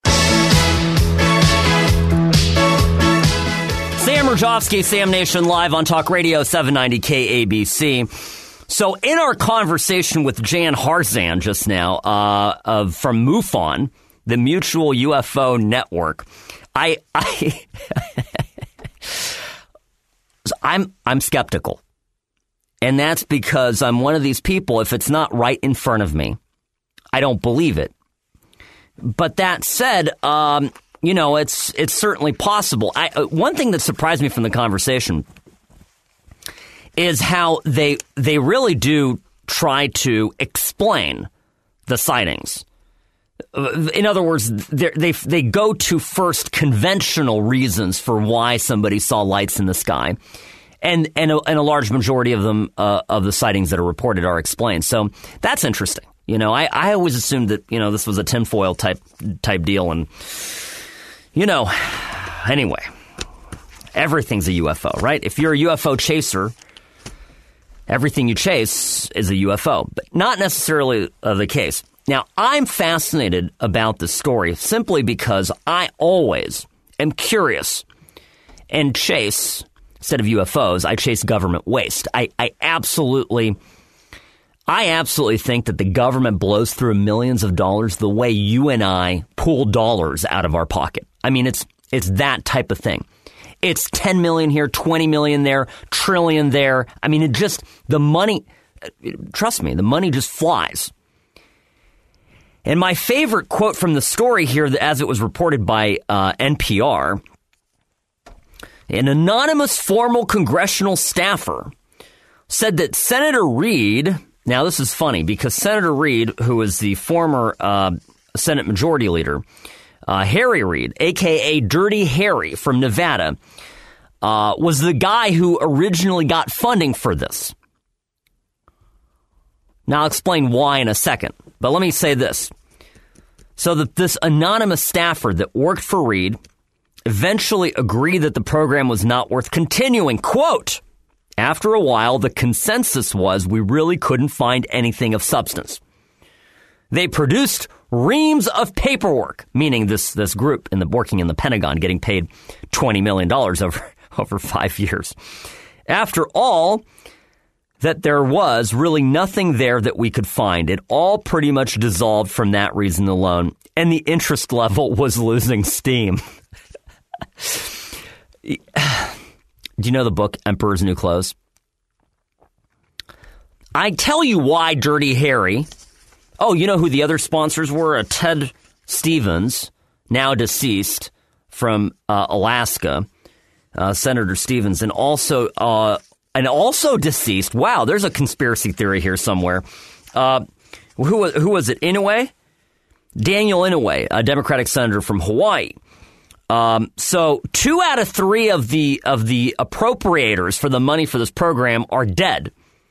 Sam Mirejovsky, Sam Nation, live on Talk Radio, seven ninety K A B C. So in our conversation with Jan Harzan just now uh, of from MUFON, the Mutual U F O Network, I, I I'm I'm skeptical. And that's because I'm one of these people, if it's not right in front of me, I don't believe it. But that said, um, you know, it's it's certainly possible. I, uh, one thing that surprised me from the conversation is how they they really do try to explain the sightings. In other words, they they go to first conventional reasons for why somebody saw lights in the sky. And and a, and a large majority of them uh, of the sightings that are reported are explained. So that's interesting. You know, I, I always assumed that, you know, this was a tinfoil type type deal. And, you know, anyway, everything's a U F O, right? If you're a U F O chaser, everything you chase is a U F O. But not necessarily uh, the case. Now, I'm fascinated about this story simply because I always am curious and chase... Instead of U F Os, I chase government waste. I, I absolutely, I absolutely think that the government blows through millions of dollars the way you and I pull dollars out of our pocket. I mean, it's it's that type of thing. It's ten million here, twenty million there, trillion there. I mean, it just the money. Trust me, the money just flies. And my favorite quote from the story here, as it was reported by uh, N P R, an anonymous former congressional staffer said that Senator Reid, now this is funny because Senator Reid, who is the former uh, Senate Majority Leader, uh, Harry Reid, a k a. Dirty Harry from Nevada, uh, was the guy who originally got funding for this. Now, I'll explain why in a second, but let me say this. So that this anonymous staffer that worked for Reid eventually agreed that the program was not worth continuing. Quote, after a while, the consensus was we really couldn't find anything of substance. They produced reams of paperwork, meaning this this group in the working in the Pentagon getting paid twenty million dollars over, over five years. After all, that there was really nothing there that we could find. It all pretty much dissolved from that reason alone, and the interest level was losing steam. Do you know the book Emperor's New Clothes? I tell you why Dirty Harry. Oh, you know who the other sponsors were? Uh, Ted Stevens, now deceased, from uh, Alaska, uh, Senator Stevens, and also uh, and also deceased. Wow, there's a conspiracy theory here somewhere. Uh, who was who was it? Inouye? Daniel Inouye, a Democratic senator from Hawaii. Um, so two out of three of the of the appropriators for the money for this program are dead.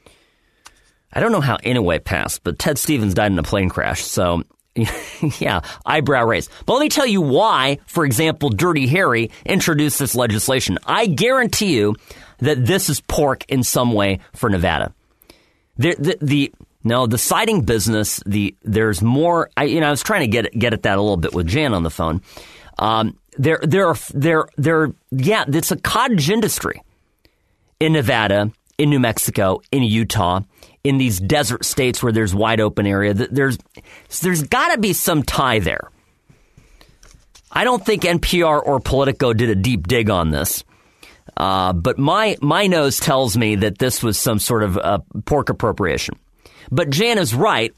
I don't know how Inouye passed, but Ted Stevens died in a plane crash. So, yeah, eyebrow raised. But let me tell you why, for example, Dirty Harry introduced this legislation. I guarantee you that this is pork in some way for Nevada. The the, the no the siding business. The there's more. I, you know, I was trying to get get at that a little bit with Jan on the phone. Um, there there are there there yeah, it's a cottage industry in Nevada, in New Mexico, in Utah, in these desert states where there's wide open area. There's there's got to be some tie there. I don't think N P R or Politico did a deep dig on this. Uh, but my my nose tells me that this was some sort of uh, pork appropriation. But Jan is right.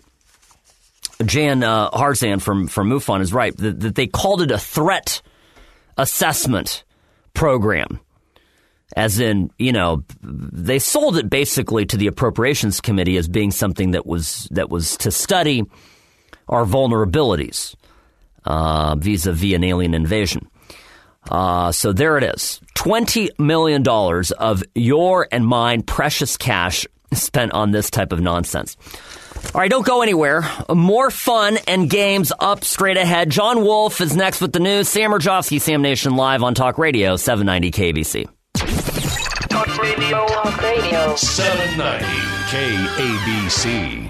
Jan uh, Harzan from, from MUFON is right that, that they called it a threat assessment program. As in, you know, they sold it basically to the Appropriations Committee as being something that was that was to study our vulnerabilities uh, vis-a-vis an alien invasion. Uh, so there it is. twenty million dollars of your and mine precious cash spent on this type of nonsense. All right, don't go anywhere. More fun and games up straight ahead. John Wolf is next with the news. Sam Rajovsky, Sam Nation, live on Talk Radio, seven ninety K B C. Talk Radio. Talk Radio. seven ninety K A B C.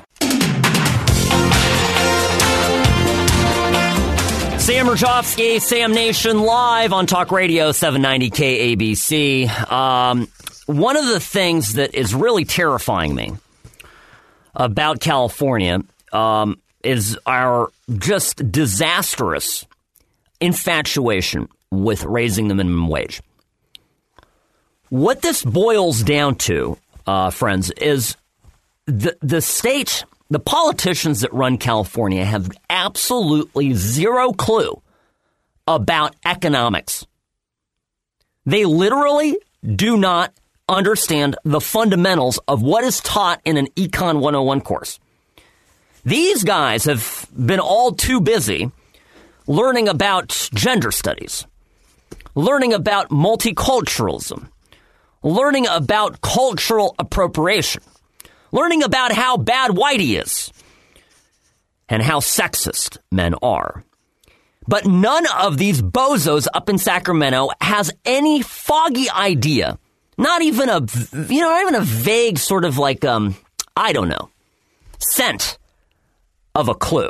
Sam Rajovsky, Sam Nation, live on Talk Radio, seven ninety K A B C. Um, one of the things that is really terrifying me about California um, is our just disastrous infatuation with raising the minimum wage. What this boils down to, uh, friends, is the the state, the politicians that run California have absolutely zero clue about economics. They literally do not understand the fundamentals of what is taught in an Econ one oh one course. These guys have been all too busy learning about gender studies, learning about multiculturalism, learning about cultural appropriation, learning about how bad whitey is and how sexist men are. But none of these bozos up in Sacramento has any foggy idea, not even a, you know, not even a vague sort of like, um, I don't know, scent of a clue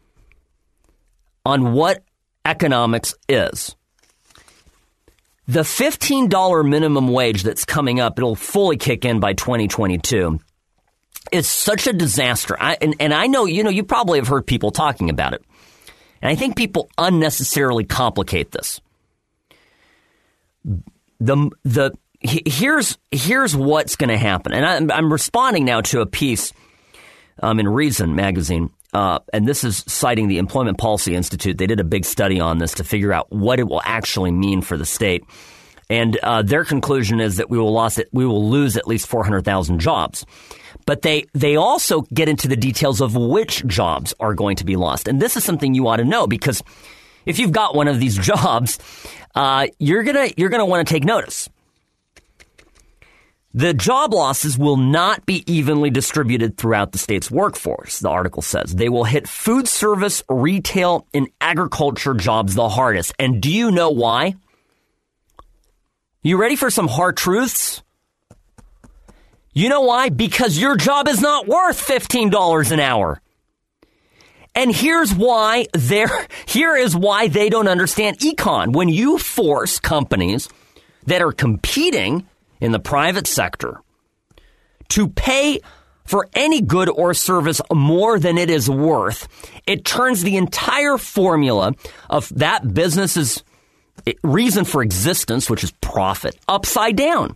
on what economics is. The fifteen dollars minimum wage that's coming up, it'll fully kick in by twenty twenty-two, is such a disaster. I, and, and I know, you know, you probably have heard people talking about it. And I think people unnecessarily complicate this. The the here's here's what's going to happen, and I'm, I'm responding now to a piece um, in Reason magazine uh, and this is citing the Employment Policy Institute. They did a big study on this to figure out what it will actually mean for the state. And uh, their conclusion is that we will lose it, we will lose at least four hundred thousand jobs. But they they also get into the details of which jobs are going to be lost. And this is something you ought to know, because if you've got one of these jobs, uh, you're gonna you're gonna want to take notice. The job losses will not be evenly distributed throughout the state's workforce, the article says. They will hit food service, retail, and agriculture jobs the hardest. And do you know why? You ready for some hard truths? You know why? Because your job is not worth fifteen dollars an hour. And here's why they're, here is why they don't understand econ. When you force companies that are competing in the private sector to pay for any good or service more than it is worth, it turns the entire formula of that business's reason for existence, which is profit, upside down.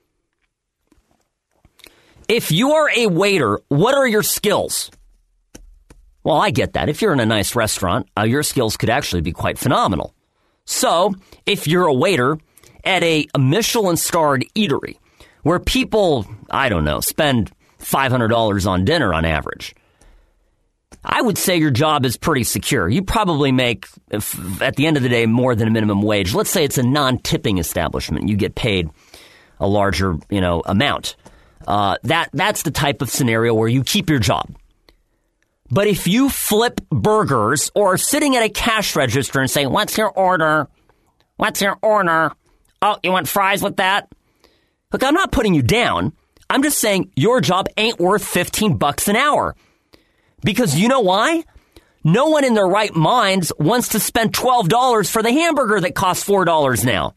If you are a waiter, what are your skills? Well, I get that. If you're in a nice restaurant, uh, your skills could actually be quite phenomenal. So, if you're a waiter at a Michelin-starred eatery where people, I don't know, spend five hundred dollars on dinner on average, I would say your job is pretty secure. You probably make, if, at the end of the day, more than a minimum wage. Let's say it's a non-tipping establishment. You get paid a larger, you know, amount. Uh, that that's the type of scenario where you keep your job. But if you flip burgers or are sitting at a cash register and say, "What's your order? What's your order? Oh, you want fries with that?" Look, I'm not putting you down. I'm just saying your job ain't worth fifteen bucks an hour. Because you know why? No one in their right minds wants to spend twelve dollars for the hamburger that costs four dollars now.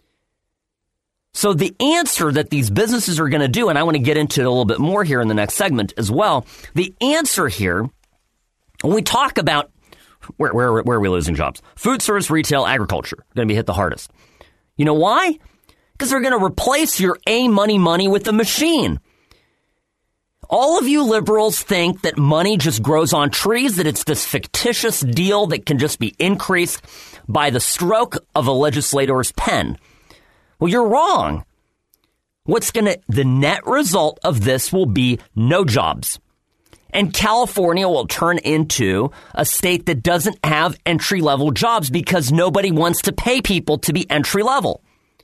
So the answer that these businesses are going to do, and I want to get into it a little bit more here in the next segment as well, the answer here, when we talk about where, where, where are we losing jobs? Food service, retail, agriculture, going to be hit the hardest. You know why? Because they're going to replace your A money money with a machine. All of you liberals think that money just grows on trees, that it's this fictitious deal that can just be increased by the stroke of a legislator's pen. Well, you're wrong. What's going to, the net result of this will be no jobs. And California will turn into a state that doesn't have entry-level jobs because nobody wants to pay people to be entry-level.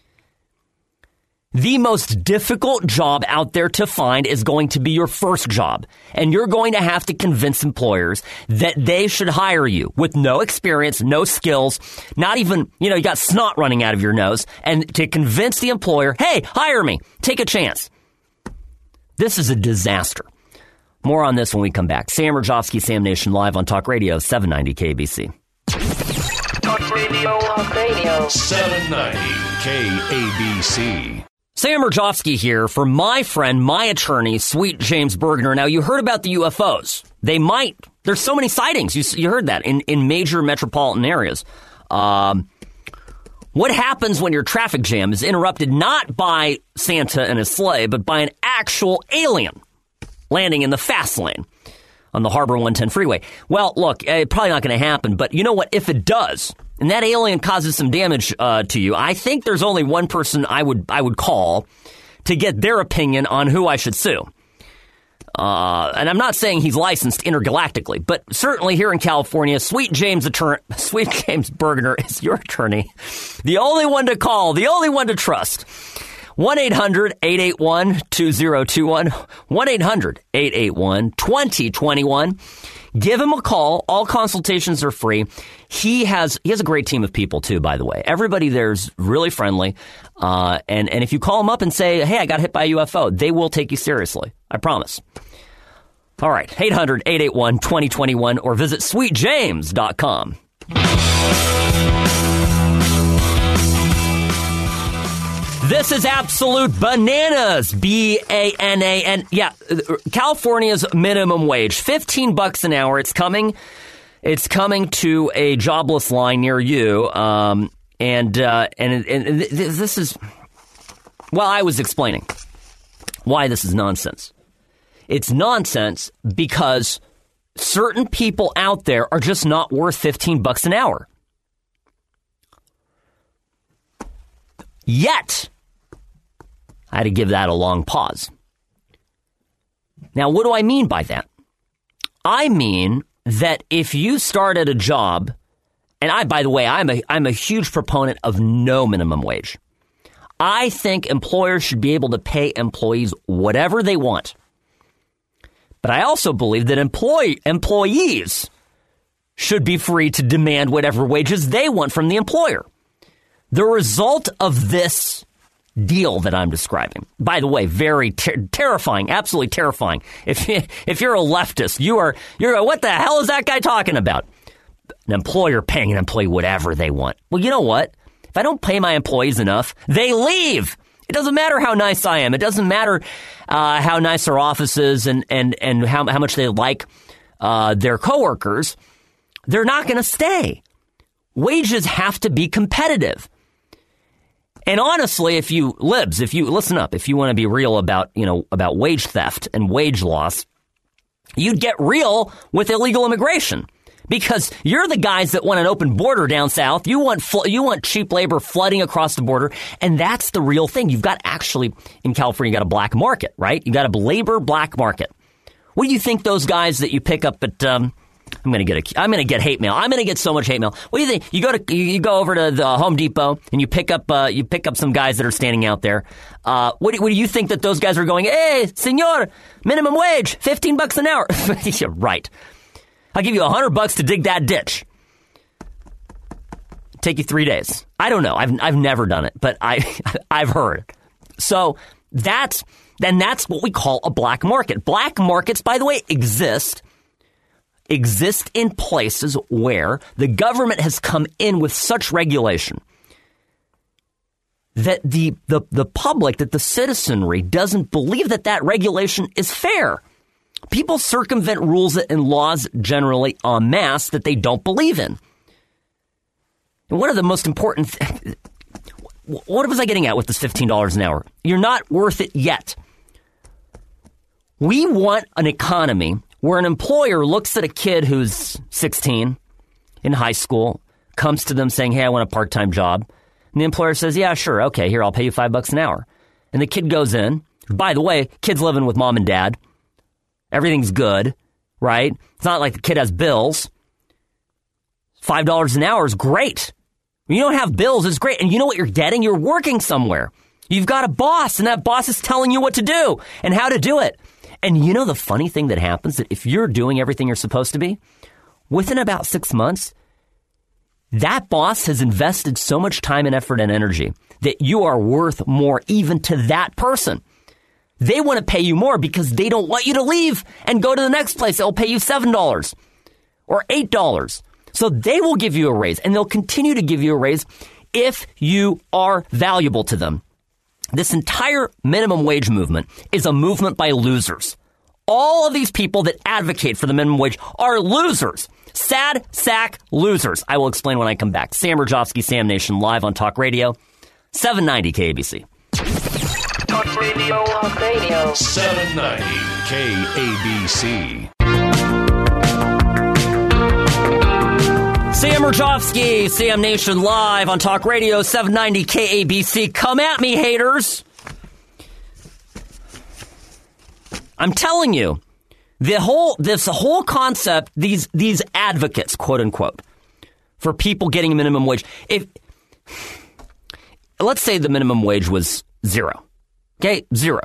The most difficult job out there to find is going to be your first job. And you're going to have to convince employers that they should hire you with no experience, no skills, not even, you know, you got snot running out of your nose, and to convince the employer, hey, hire me, take a chance. This is a disaster. More on this when we come back. Sam Rajovsky, Sam Nation, live on Talk Radio, seven ninety K A B C. Talk Radio. Talk Radio. seven ninety K A B C. Sam Rajovsky here for my friend, my attorney, Sweet James Bergner. Now, you heard about the U F Os. They might. There's so many sightings. You, you heard that in, in major metropolitan areas. Um, what happens when your traffic jam is interrupted not by Santa and his sleigh, but by an actual alien landing in the fast lane on the Harbor one ten freeway? Well, look, it's probably not going to happen. But you know what? If it does, and that alien causes some damage uh, to you, I think there's only one person I would I would call to get their opinion on who I should sue. Uh, and I'm not saying he's licensed intergalactically, but certainly here in California, Sweet James attorney, Sweet James Bergner is your attorney. The only one to call, the only one to trust. one eight hundred eight eight one two zero two one, one eight hundred eight eight one two zero two one. Give him a call. All consultations are free. He has he has a great team of people, too, by the way. Everybody there's really friendly. Uh, and, and if you call him up and say, hey, I got hit by a U F O, they will take you seriously. I promise. All right, eight hundred eight eight one two zero two one or visit sweet james dot com. This is absolute bananas, B A N A N. Yeah, California's minimum wage, fifteen bucks an hour. It's coming. It's coming to a jobless line near you. Um, and, uh, and, and this is, well, I was explaining why this is nonsense. It's nonsense because certain people out there are just not worth fifteen bucks an hour. Yet, I had to give that a long pause. Now, what do I mean by that? I mean that if you start at a job, and I, by the way, I'm a, I'm a huge proponent of no minimum wage. I think employers should be able to pay employees whatever they want. But I also believe that employee, employees should be free to demand whatever wages they want from the employer. The result of this deal that I'm describing, by the way, very ter- terrifying, absolutely terrifying. If if you're a leftist, you are you're what the hell is that guy talking about? An employer paying an employee whatever they want. Well, you know what? If I don't pay my employees enough, they leave. It doesn't matter how nice I am. It doesn't matter uh, how nice our office is and and and how how much they like uh, their coworkers. They're not going to stay. Wages have to be competitive. And honestly, if you libs, if you listen up, if you want to be real about, you know, about wage theft and wage loss, you'd get real with illegal immigration because you're the guys that want an open border down south. You want fl- you want cheap labor flooding across the border. And that's the real thing. You've got actually in California, you got a black market, right? You got a labor black market. What do you think those guys that you pick up at, um, I'm going to get a, I'm going to get hate mail. I'm going to get so much hate mail. What do you think? You go to, you go over to the Home Depot and you pick up, uh, you pick up some guys that are standing out there. Uh, what do, what do you think that those guys are going? Hey, senor, minimum wage, fifteen bucks an hour. You're right. I'll give you a hundred bucks to dig that ditch. Take you three days. I don't know. I've, I've never done it, but I, I've heard. So that's, then that's what we call a black market. Black markets, by the way, exist. exist in places where the government has come in with such regulation that the, the, the public, that the citizenry doesn't believe that that regulation is fair. People circumvent rules and laws generally en masse that they don't believe in. And one of the most important th- what was I getting at with this fifteen dollars an hour? You're not worth it yet. We want an economy where an employer looks at a kid who's sixteen in high school, comes to them saying, hey, I want a part-time job. And the employer says, yeah, sure. Okay, here, I'll pay you five bucks an hour. And the kid goes in. By the way, kid's living with mom and dad. Everything's good, right? It's not like the kid has bills. five dollars an hour is great. When you don't have bills, it's great. And you know what you're getting? You're working somewhere. You've got a boss, and that boss is telling you what to do and how to do it. And you know the funny thing that happens, that if you're doing everything you're supposed to be, within about six months, that boss has invested so much time and effort and energy that you are worth more even to that person. They want to pay you more because they don't want you to leave and go to the next place. They'll pay you seven dollars or eight dollars. So they will give you a raise, and they'll continue to give you a raise if you are valuable to them. This entire minimum wage movement is a movement by losers. All of these people that advocate for the minimum wage are losers. Sad sack losers. I will explain when I come back. Sam Rajovsky, Sam Nation, live on Talk Radio, seven ninety K A B C. Talk Radio. Talk Radio. seven ninety K A B C. Sam Rajovsky, Sam Nation, live on Talk Radio, seven ninety K A B C. Come at me, haters. I'm telling you, the whole this whole concept, these these advocates, quote unquote, for people getting a minimum wage. If let's say the minimum wage was zero, okay, zero.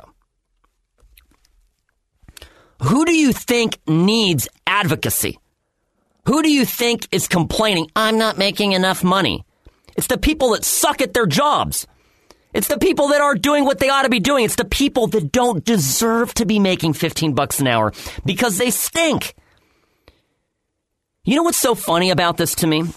Who do you think needs advocacy? Who do you think is complaining, I'm not making enough money? It's the people that suck at their jobs. It's the people that aren't doing what they ought to be doing. It's the people that don't deserve to be making fifteen bucks an hour because they stink. You know what's so funny about this to me?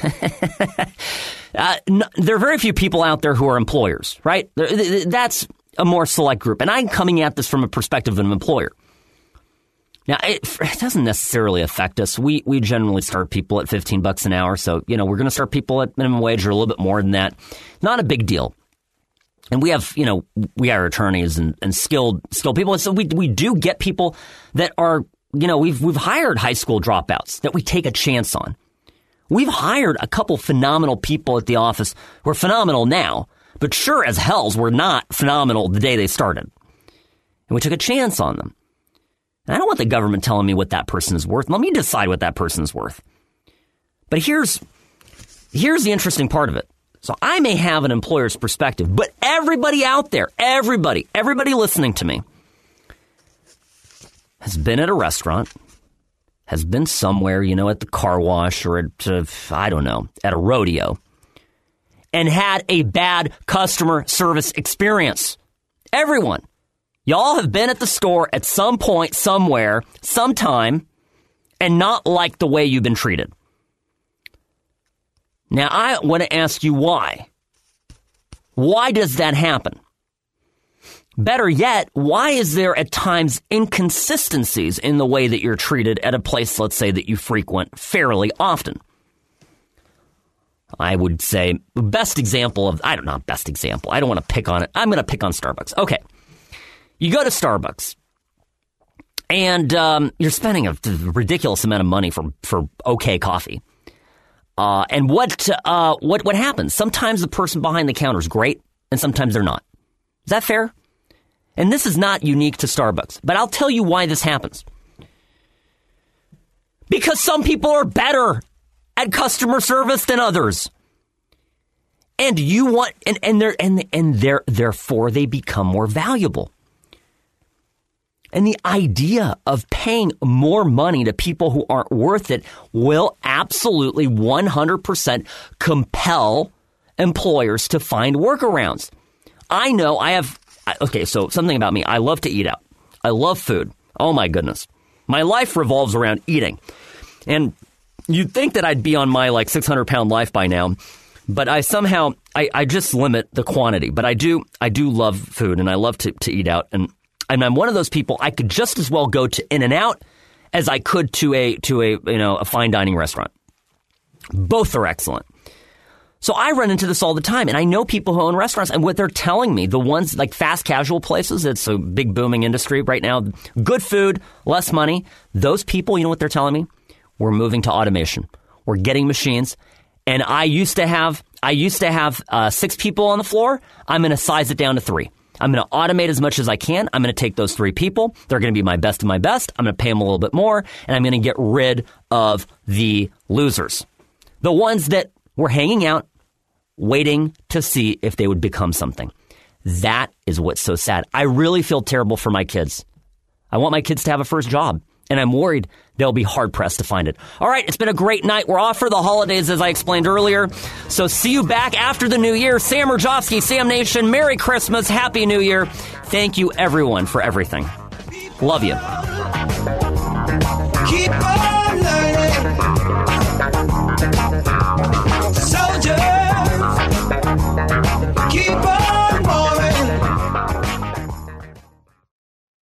uh, n- there are very few people out there who are employers, right? That's a more select group. And I'm coming at this from a perspective of an employer. Now, it, it doesn't necessarily affect us. We we generally start people at fifteen bucks an hour. So, you know, we're going to start people at minimum wage or a little bit more than that. Not a big deal. And we have, you know, we are attorneys and, and skilled skilled people. So we we do get people that are you know, we've we've hired high school dropouts that we take a chance on. We've hired a couple phenomenal people at the office who are phenomenal now, but sure as hells were not phenomenal the day they started. And we took a chance on them. And I don't want the government telling me what that person is worth. Let me decide what that person is worth. But here's here's the interesting part of it. So I may have an employer's perspective, but everybody out there, everybody, everybody listening to me has been at a restaurant, has been somewhere, you know, at the car wash or at, uh, I don't know, at a rodeo, and had a bad customer service experience. Everyone. Y'all have been at the store at some point, somewhere, sometime, and not liked the way you've been treated. Now, I want to ask you why. Why does that happen? Better yet, why is there at times inconsistencies in the way that you're treated at a place, let's say, that you frequent fairly often? I would say best example of, I don't know, best example. I don't want to pick on it. I'm going to pick on Starbucks. Okay. You go to Starbucks and um, you're spending a ridiculous amount of money for, for okay coffee. Uh, and what, uh, what, what happens? Sometimes the person behind the counter is great and sometimes they're not. Is that fair? And this is not unique to Starbucks, but I'll tell you why this happens. Because some people are better at customer service than others. And you want, and, and they're, and, and they're, therefore they become more valuable. And the idea of paying more money to people who aren't worth it will absolutely one hundred percent compel employers to find workarounds. I know I have, okay, so something about me. I love to eat out. I love food. Oh, my goodness. My life revolves around eating. And you'd think that I'd be on my like six hundred pound life by now, but I somehow, I, I just limit the quantity. But I do, I do love food and I love to, to eat out. And And I'm one of those people, I could just as well go to In-N-Out as I could to a to a you know a fine dining restaurant. Both are excellent. So I run into this all the time, and I know people who own restaurants, and what they're telling me, the ones like fast casual places, it's a big booming industry right now, good food, less money. Those people, you know what they're telling me? We're moving to automation. We're getting machines. And I used to have I used to have uh, six people on the floor. I'm going to size it down to three. I'm going to automate as much as I can. I'm going to take those three people. They're going to be my best of my best. I'm going to pay them a little bit more, and I'm going to get rid of the losers. The ones that were hanging out, waiting to see if they would become something. That is what's so sad. I really feel terrible for my kids. I want my kids to have a first job, and I'm worried they'll be hard-pressed to find it. All right, it's been a great night. We're off for the holidays, as I explained earlier. So see you back after the new year. Sam Rajovsky, Sam Nation, Merry Christmas, Happy New Year. Thank you, everyone, for everything. Love you.